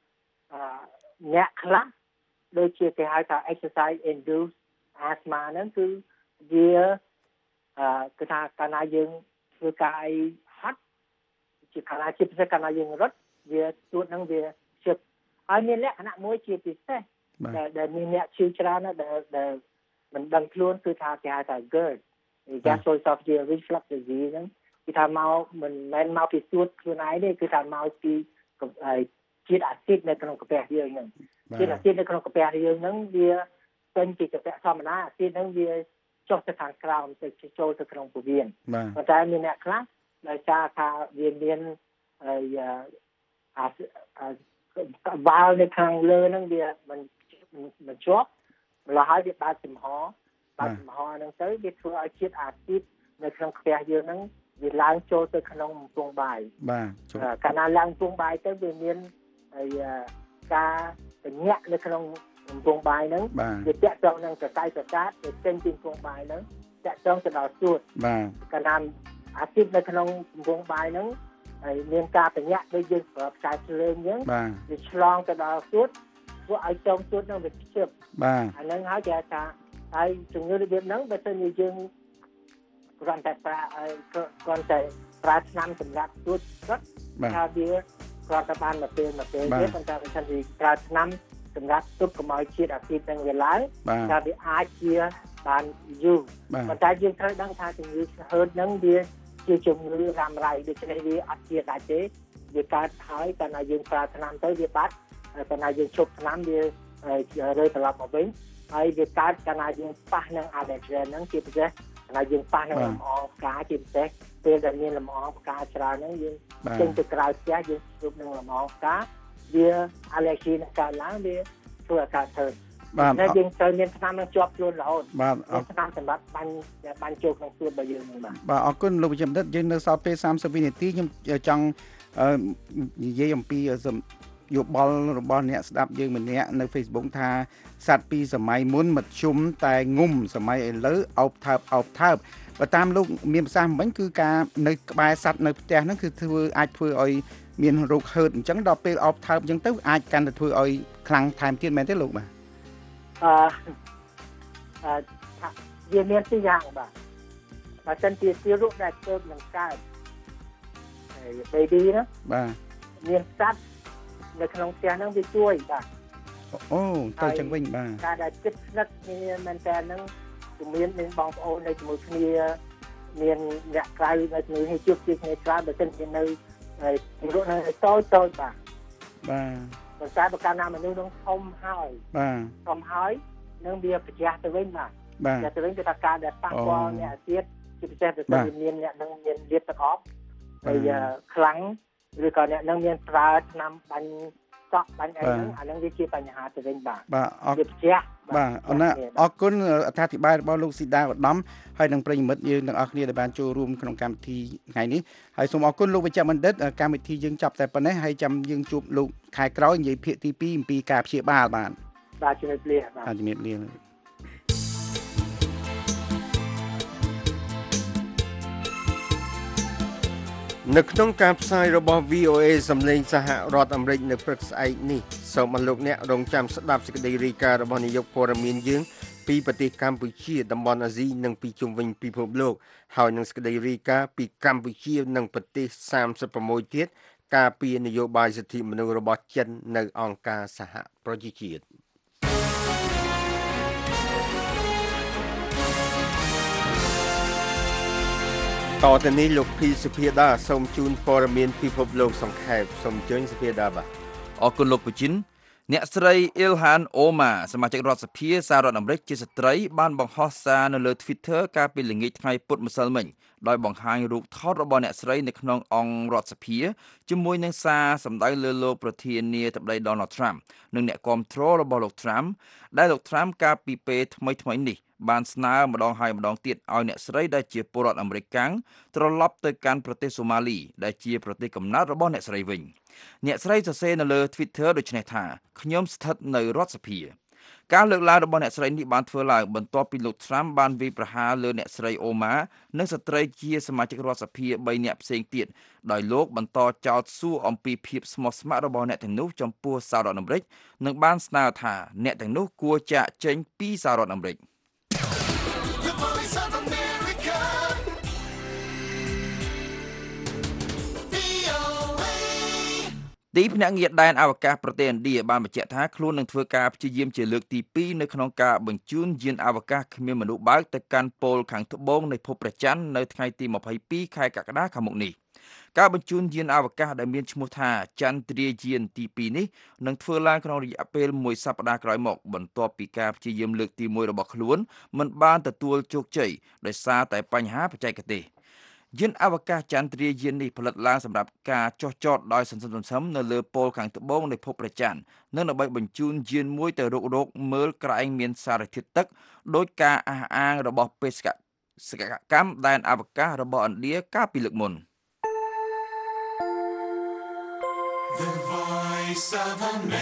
អ្នកខ្លះដូចជាគេហៅថា exercise induced asthma ហ្នឹងគឺវាអឺគឺថាកាលណាយើងធ្វើការអីហត់ជាកាលណាជាពិសេសកាលណាយើងរត់វាទួតហ្នឹងវាជឹកហើយមានលក្ខណៈមួយជាពិសេសដែលដែលមានអ្នកឈឺច្រើនណាស់ដែលដែលមិនដឹងខ្លួនគឺថាគេហៅថា GERD gastroesophageal reflux disease ហ្នឹងគឺថាមកមិនមែនមកពីទួតខ្លួនឯងទេគឺថាមកពីជាតិអាស៊ីតនៅក្នុងកាពះយើងហ្នឹងជាតិអាស៊ីតនៅក្នុងកាពះយើងហ្នឹងវាពេញពីកាពះធម្មតាអាស៊ីតហ្នឹងវាចុះទៅខាងក្រោមទៅចូលទៅក្នុងពោះវៀនប៉ុន្តែមានអ្នកខ្លះដោយសារថាវាមានហើយអាបាល់នៅខាងលើហ្នឹងវាមិនមិនជាប់ម្ល៉េះហើយវាបើកចំហបើកចំហហ្នឹងទៅវាធ្វើឲ្យជាតិអាស៊ីតនៅក្នុងខ្ទះយើងហ្នឹងវាឡើងចូលទៅក្នុងកំពង់បាយបាទកាលណាឡើងកំពង់បាយទៅវាមានហើយការបញ្ញាក់នៅក្នុងកំពង់បាយហ្នឹងវាតាក់ទងនឹងសរសៃប្រសាទដែលចេញពីកំពង់បាយហ្នឹងតាក់ទងទៅដល់សួតបាទកាលណាអាស៊ីតនៅក្នុងកំពង់បាយហ្នឹងហើយមានការបញ្ញាក់ដូចយើងប្រើផ្សាយភ្លើងអញ្ចឹងវាឆ្លងទៅដល់សួតធ្វើឲ្យចុងសួតហ្នឹងវាខ្ជិបបាទអាហ្នឹងហើយគេថាហើយជំងឺរបៀបហ្នឹងបើសិនជាយើងគ្រាន់តែប្រើគ្រាន់តែប្រើថ្នាំសម្រាប់សួតគាត់ថាវាគ្រាន់តែបានមកពេលមកពេលទេប៉ុន្តែបើសិនជាប្រើថ្នាំសម្រាប់ទប់កុំឲ្យជាតិអាស៊ីតហ្នឹងវាឡើងថាវាអាចជាបានយូរប៉ុន្តែយើងត្រូវដឹងថាជំងឺហឺតហ្នឹងវាជាជំងឺរ៉ាំរ៉ៃដូច្នេះវាអត់ជាដាច់ទេវាកើតហើយកាលណាយើងប្រើថ្នាំទៅវាបាត់កាលណាយើងឈប់ថ្នាំវារើត្រឡប់មកវិញហើយវាកើតកាលណាយើងប៉ះនឹង allergen ហ្នឹងជាពិសេសកាលណាយើងប៉ះនឹងលំអងផ្កាជាពិសេសពេលដែលមានលំអងផ្កាច្រើនហ្នឹងយើងចេញទៅក្រៅផ្ទះយើងជួបនឹងលំអងផ្កាវា allergy នឹងកើតឡើងវាធ្វើឲ្យកើតហឺតបាទតែយើងត្រូវមានថ្នាំនឹងជាប់ខ្លួនរហូតបាទអរថ្នាំសម្រាប់បាញ់បាញ់ចូលក្នុងខ្លួនរបស់យើងហ្នឹងបាទបាទអរគុណលោកវិជ្ជបណ្ឌិតយើងនៅសល់ពេលសាមសិបវិនាទីខ្ញុំចង់និយាយអំពីយោបល់របស់អ្នកស្ដាប់យើងម្នាក់នៅ Facebook ថាសត្វពីសម័យមុនមធ្យមតែងុំសម័យឥឡូវអោបថើបអោបថើបបើតាមលោកមានប្រសាសន៍មិញគឺការនៅក្បែរសត្វនៅផ្ទះហ្នឹងគឺធ្វើអាចធ្វើឲ្យមានរោគហឺតអញ្ចឹងដល់ពេលអោបថើបអញ្ចឹងទៅអាចកាន់តែធ្វើឲ្យខ្លាំងថែមទៀតមែនទេលោកបាទអឺអឺវាមានពីរយ៉ាងបាទបើសិនជាជារោគដែលធ្វើនឹងកើតហើយ baby ណាបាទមានសត្វនៅក្នុងផ្ទះហ្នឹងវាជួយបាទអូទៅចឹងវិញបាទការដែលចិត្តស្និទ្ធគ្នាមែនតើហ្នឹងជំនាញមានបងប្អូននៅជាមួយគ្នាមានអ្នកក្រៅនៅជាមួយគ្នាជួបជុំគ្នាច្រើនបើមិនជានៅហើយរោគនៅតូចតូចបាទបាទប៉ុន្តែបើកាលណាមនុស្សនឹងធំហើយបាទធំហើយនឹងវាប្រជ្រះទៅវិញបាទតែទៅវិញគឺថាការដែលប៉ះពាល់អ្នកទៀតជាពិសេសទៅមានអ្នកនឹងមានលាបទឹកអប់ហើយខ្លាំងឬក៏អ្នកនឹងមានប្រើថ្នាំបាញ់សក់បាញ់អីហ្នឹងអាហ្នឹងវាជាបញ្ហាទៅវិញបាទបាទអរគុណបាទអរណាអរគុណអត្ថាធិប្បាយរបស់លោកស៊ីដាឧត្តមហើយនឹងប្រិយមិត្តយើងទាំងអស់គ្នាដែលបានចូលរួមក្នុងកម្មវិធីថ្ងៃនេះហើយសូមអរគុណលោកវិជ្ជបណ្ឌិតកម្មវិធីយើងចាប់តែប៉ុណ្ណេះហើយចាំយើងជួបលោកខែក្រោយនិយាយភាគទីពីរអំពីការព្យាបាលបាទបាទជំរាបលាបាទជំរាបលានៅក្នុងការផ្សាយរបស់ វី អូ เอ សម្លេងសហរដ្ឋអាមេរិកនៅព្រឹកស្អែកនេះសូមអរលោកអ្នករងចាំស្ដាប់សេចក្តីរាយការណ៍របស់នាយកព័ត៌មានយើងពីប្រទេសកម្ពុជាតំបន់អាស៊ីនិងពីជុំវិញពិភពលោកហើយនឹងសេចក្តីរាយការណ៍ពីកម្ពុជានិងប្រទេសសាមសិបប្រាំមួយទៀតការពារនយោបាយសិទ្ធិមនុស្សរបស់ចិននៅអង្គការសហប្រជាជាតិតទៅនេះលោកភីសុភាដាសូមជូនព័ត៌មានពិភពលោកសង្ខេបសូមអញ្ជើញសុភាដាបាទអរគុណលោកពូជីនអ្នកស្រីអ៊ីលហានអូម៉ាសមាជិករដ្ឋសភាសហរដ្ឋអាមេរិកជាស្ត្រីបានបង្ហោះសារនៅលើ Twitter កាលពីល្ងាចថ្ងៃពុធម្សិលមិញដោយបង្ហាញរូបថតរបស់អ្នកស្រីនៅក្នុងអង្គរដ្ឋសភាជាមួយនឹងសារសម្ដែងលើលោកប្រធានាធិបតី Donald Trump និងអ្នកគាំទ្ររបស់លោក Trump ដែលលោក Trump កាលពីពេលថ្មីៗនេះបានស្នើម្ដងហើយម្ដងទៀតឲ្យអ្នកស្រីដែលជាពលរដ្ឋអាមេរិកកាំងត្រឡប់ទៅកាន់ប្រទេសសូម៉ាលីដែលជាប្រទេសកំណើតរបស់អ្នកស្រីវិញអ្នកស្រីសរសេរនៅលើ Twitter ដូចនេះថាខ្ញុំស្ថិតនៅរដ្ឋសភាការលើកឡើងរបស់អ្នកស្រីនេះបានធ្វើឡើងបន្ទាប់ពីលោក Trump បានវាយប្រហារលើអ្នកស្រី Omar និងស្ត្រីជាសមាជិករដ្ឋសភាបីនាក់ផ្សេងទៀតដោយលោកបន្តចោទសួរអំពីភាពស្មោះស្ម័គ្ររបស់អ្នកទាំងនោះចំពោះសហរដ្ឋអាមេរិកនិងបានស្នើថាអ្នកទាំងនោះគួរចាកចេញពីសហរដ្ឋអាមេរិកទីភ្នាក់ងារដែនអវកាសប្រទេសឥណ្ឌាបានបញ្ជាក់ថាខ្លួននឹងធ្វើការព្យាយាមជាលើកទីពីរនៅក្នុងការបញ្ជូនយានអវកាសគ្មានមនុស្សបើកទៅកាន់ប៉ូលខាងត្បូងនៃភពព្រះច័ន្ទនៅថ្ងៃទីម្ភៃពីរខែកក្កដាខាងមុខនេះការបញ្ជូនយានអវកាសដែលមានឈ្មោះថាចន្ទ្រាយានទីពីរនេះនឹងធ្វើឡើងក្នុងរយៈពេលមួយសប្តាហ៍ក្រោយមកបន្ទាប់ពីការព្យាយាមលើកទីមួយរបស់ខ្លួនមិនបានទទួលជោគជ័យដោយសារតែបញ្ហាបច្ចេកទេសយានអវកាសចន្ទ្រាយាននេះផលិតឡើងសម្រាប់ការចុះចតដោយសន្សំសំនៅលើប៉ូលខាងត្បូងនៃភពព្រះច័ន្ទនិងដើម្បីបញ្ជូនយានមួយទៅរករកមើលក្រែងមានសារធាតុទឹកដោយការអះអាងរបស់បេសកកម្មដែនអវកាសរបស់ឥណ្ឌាកាលពីលើកមុនThe Voice of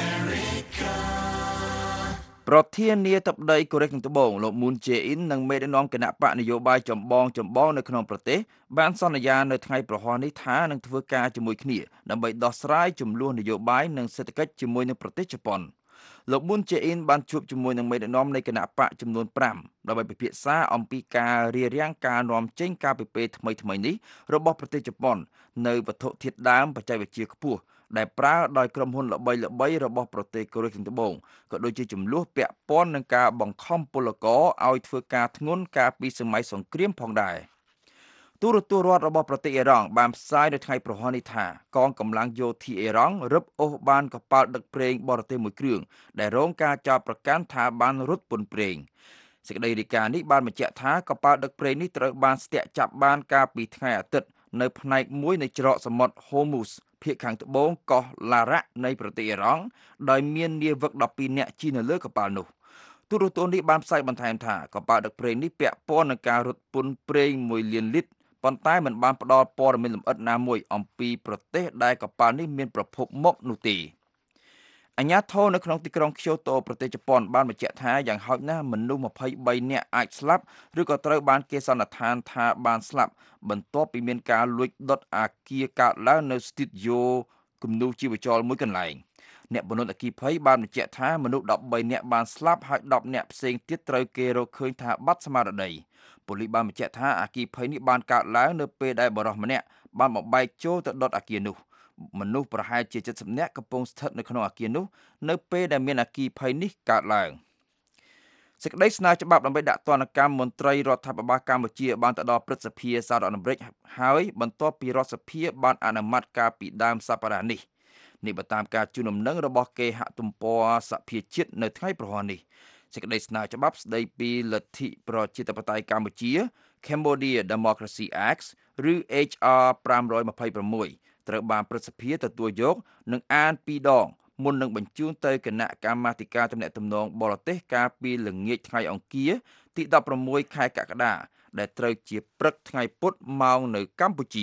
America ប្រធានាធិបតីកូរ៉េខាងត្បូងលោក Moon Jae-in និងមេដឹកនាំគណៈបកនយោបាយចម្បងចម្បងនៅក្នុងប្រទេសបានសន្យានៅថ្ងៃប្រហ័សនេះថានឹងធ្វើការជាមួយគ្នាដើម្បីដោះស្រាយជម្លោះនយោបាយនិងសេដ្ឋកិច្ចជាមួយនឹងប្រទេសជប៉ុនលោក Moon Jae-in បានជួបជាមួយនឹងមេដឹកនាំនៃគណៈបកចំនួនប្រាំដើម្បីពិភាក្សាអំពីការរារាំងការនាំចេញការពីពេលថ្មីៗនេះរបស់ប្រទេសជប៉ុននៅវត្ថុធាតុដើមបច្ចេកវិទ្យាខ្ពស់ដែលប្រើដោយក្រុមហ៊ុនល្បីៗរបស់ប្រទេសកូរ៉េខាងត្បូងក៏ដូចជាចំនួនពាក់ព័ន្ធនឹងការបង្ខំពលករឲ្យធ្វើការធ្ងន់កាលពីសម័យសង្គ្រាមផងដែរទូរទស្សន៍រដ្ឋរបស់ប្រទេសអ៊ីរ៉ង់បានផ្សាយនៅថ្ងៃប្រហ័សនេះថាកងកម្លាំងយោធាអ៊ីរ៉ង់រឹបអូសបានកប៉ាល់ដឹកប្រេងបរទេសមួយគ្រឿងដែលរងការចោទប្រកាន់ថាបានរត់ពន្ធប្រេងសេចក្តីរាយការណ៍នេះបានបញ្ជាក់ថាកប៉ាល់ដឹកប្រេងនេះត្រូវបានស្ទាក់ចាប់បានកាលពីថ្ងៃអាទិត្យនៅផ្នែកមួយនៃច្រកសមុទ្រ Hormuz ភាគខាងត្បូងកោះឡារ៉ាក់នៃប្រទេសអ៊ីរ៉ង់ដោយមាននាវិកដប់ពីរនាក់ជិះនៅលើកប៉ាល់នោះទូរទស្សន៍នេះបានផ្សាយបន្ថែមថាកប៉ាល់ដឹកប្រេងនេះពាក់ព័ន្ធនឹងការរត់ពន្ធប្រេងមួយលានលីត្រប៉ុន្តែមិនបានផ្ដល់ព័ត៌មានលម្អិតណាមួយអំពីប្រទេសដែលកប៉ាល់នេះមានប្រភពមកនោះទេអាជ្ញាធរនៅក្នុងទីក្រុង Kyoto ប្រទេសជប៉ុនបានបញ្ជាក់ថាយ៉ាងហោចណាស់មនុស្សម្ភៃបីនាក់អាចស្លាប់ឬក៏ត្រូវបានគេសន្និដ្ឋានថាបានស្លាប់បន្ទាប់ពីមានការលួចដុតអគារកើតឡើងនៅស្ទូឌីយោគំនូរជីវចលមួយកន្លែងអ្នកបណ្ដុតអគ្គិភ័យបានបញ្ជាក់ថាមនុស្សដប់បីនាក់បានស្លាប់ហើយដប់នាក់ផ្សេងទៀតត្រូវគេរកឃើញថាបាត់ស្មារតីប៉ូលីសបានបញ្ជាក់ថាអគ្គិភ័យនេះបានកើតឡើងនៅពេលដែលបរិសម្នាក់បានបំបែកចូលទៅដុតអគារនោះមនុស្សប្រហែលជា칠십នាក់កំពុងស្ថិតនៅក្នុងអគារនោះនៅពេលដែលមានអគ្គិភ័យនេះកើតឡើងសេចក្តីស្នើច្បាប់ដើម្បីដាក់ទណ្ឌកម្មមន្ត្រីរដ្ឋាភិបាលកម្ពុជាបានទៅដល់ព្រឹទ្ធសភាសហរដ្ឋអាមេរិកហើយបន្ទាប់ពីរដ្ឋសភាបានអនុម័តកាលពីដើមសប្តាហ៍នេះនេះបើតាមការជូនដំណឹងរបស់គេហទំព័រសភាជាតិនៅថ្ងៃប្រហ័សនេះសេចក្តីស្នើច្បាប់ស្តីពីលទ្ធិប្រជាធិបតេយ្យកម្ពុជា Cambodia Democracy Act ឬ H R five twenty-sixត្រូវបានព្រឹទ្ធសភាទទួលយកនិងអានពីរដងមុននឹងបញ្ជូនទៅគណៈកម្មាធិការទំនាក់ទំនងបរទេសកាលពីល្ងាចថ្ងៃអង្គារទី16ខែកក្កដាដែលត្រូវជាព្រឹកថ្ងៃពុធម៉ោងនៅកម្ពុជា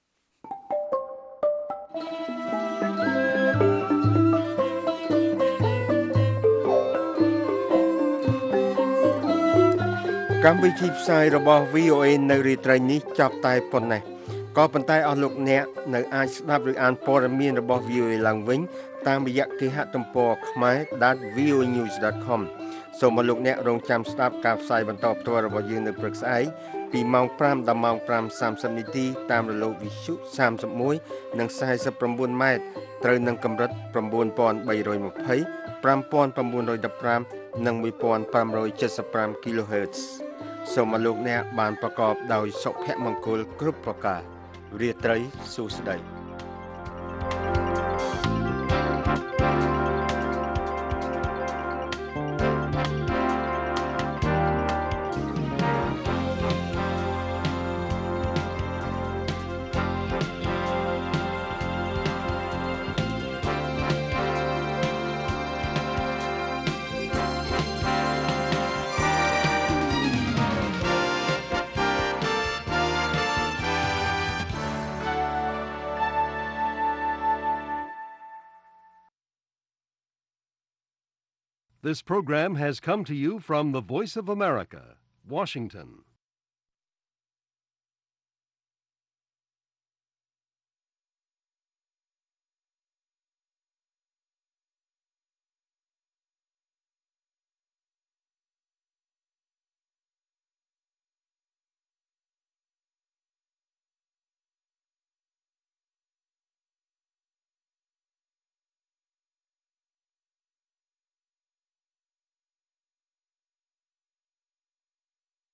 កម្មវិធីផ្សាយរបស់ V O A នៅរាត្រីនេះចាប់តែប៉ុណ្ណេះក៏ប៉ុន្តែអស់លោកអ្នកនៅអាចស្ដាប់ឬអានព័ត៌មានរបស់ V O A ឡើងវិញតាមរយៈគេហទំព័រ khmae dot v o a news dot com សូមឲ្យលោកអ្នករងចាំស្ដាប់ការផ្សាយបន្តផ្ទាល់របស់យើងនៅព្រឹកស្អែកពីម៉ោងfiveដល់ម៉ោងfive thirtyនាទីតាមរលកវិទ្យុthirty-oneនិងforty-nineម៉ែត្រត្រូវនឹងកម្រិតnine thousand three hundred twenty, five thousand nine hundred fifteenនិងfifteen seventy-five kilohertz សូមឲ្យលោកអ្នកបានប្រកបដោយសុភមង្គលគ្រប់ប្រការរាត្រីសួស្តី This program has come to you from the Voice of America, Washington.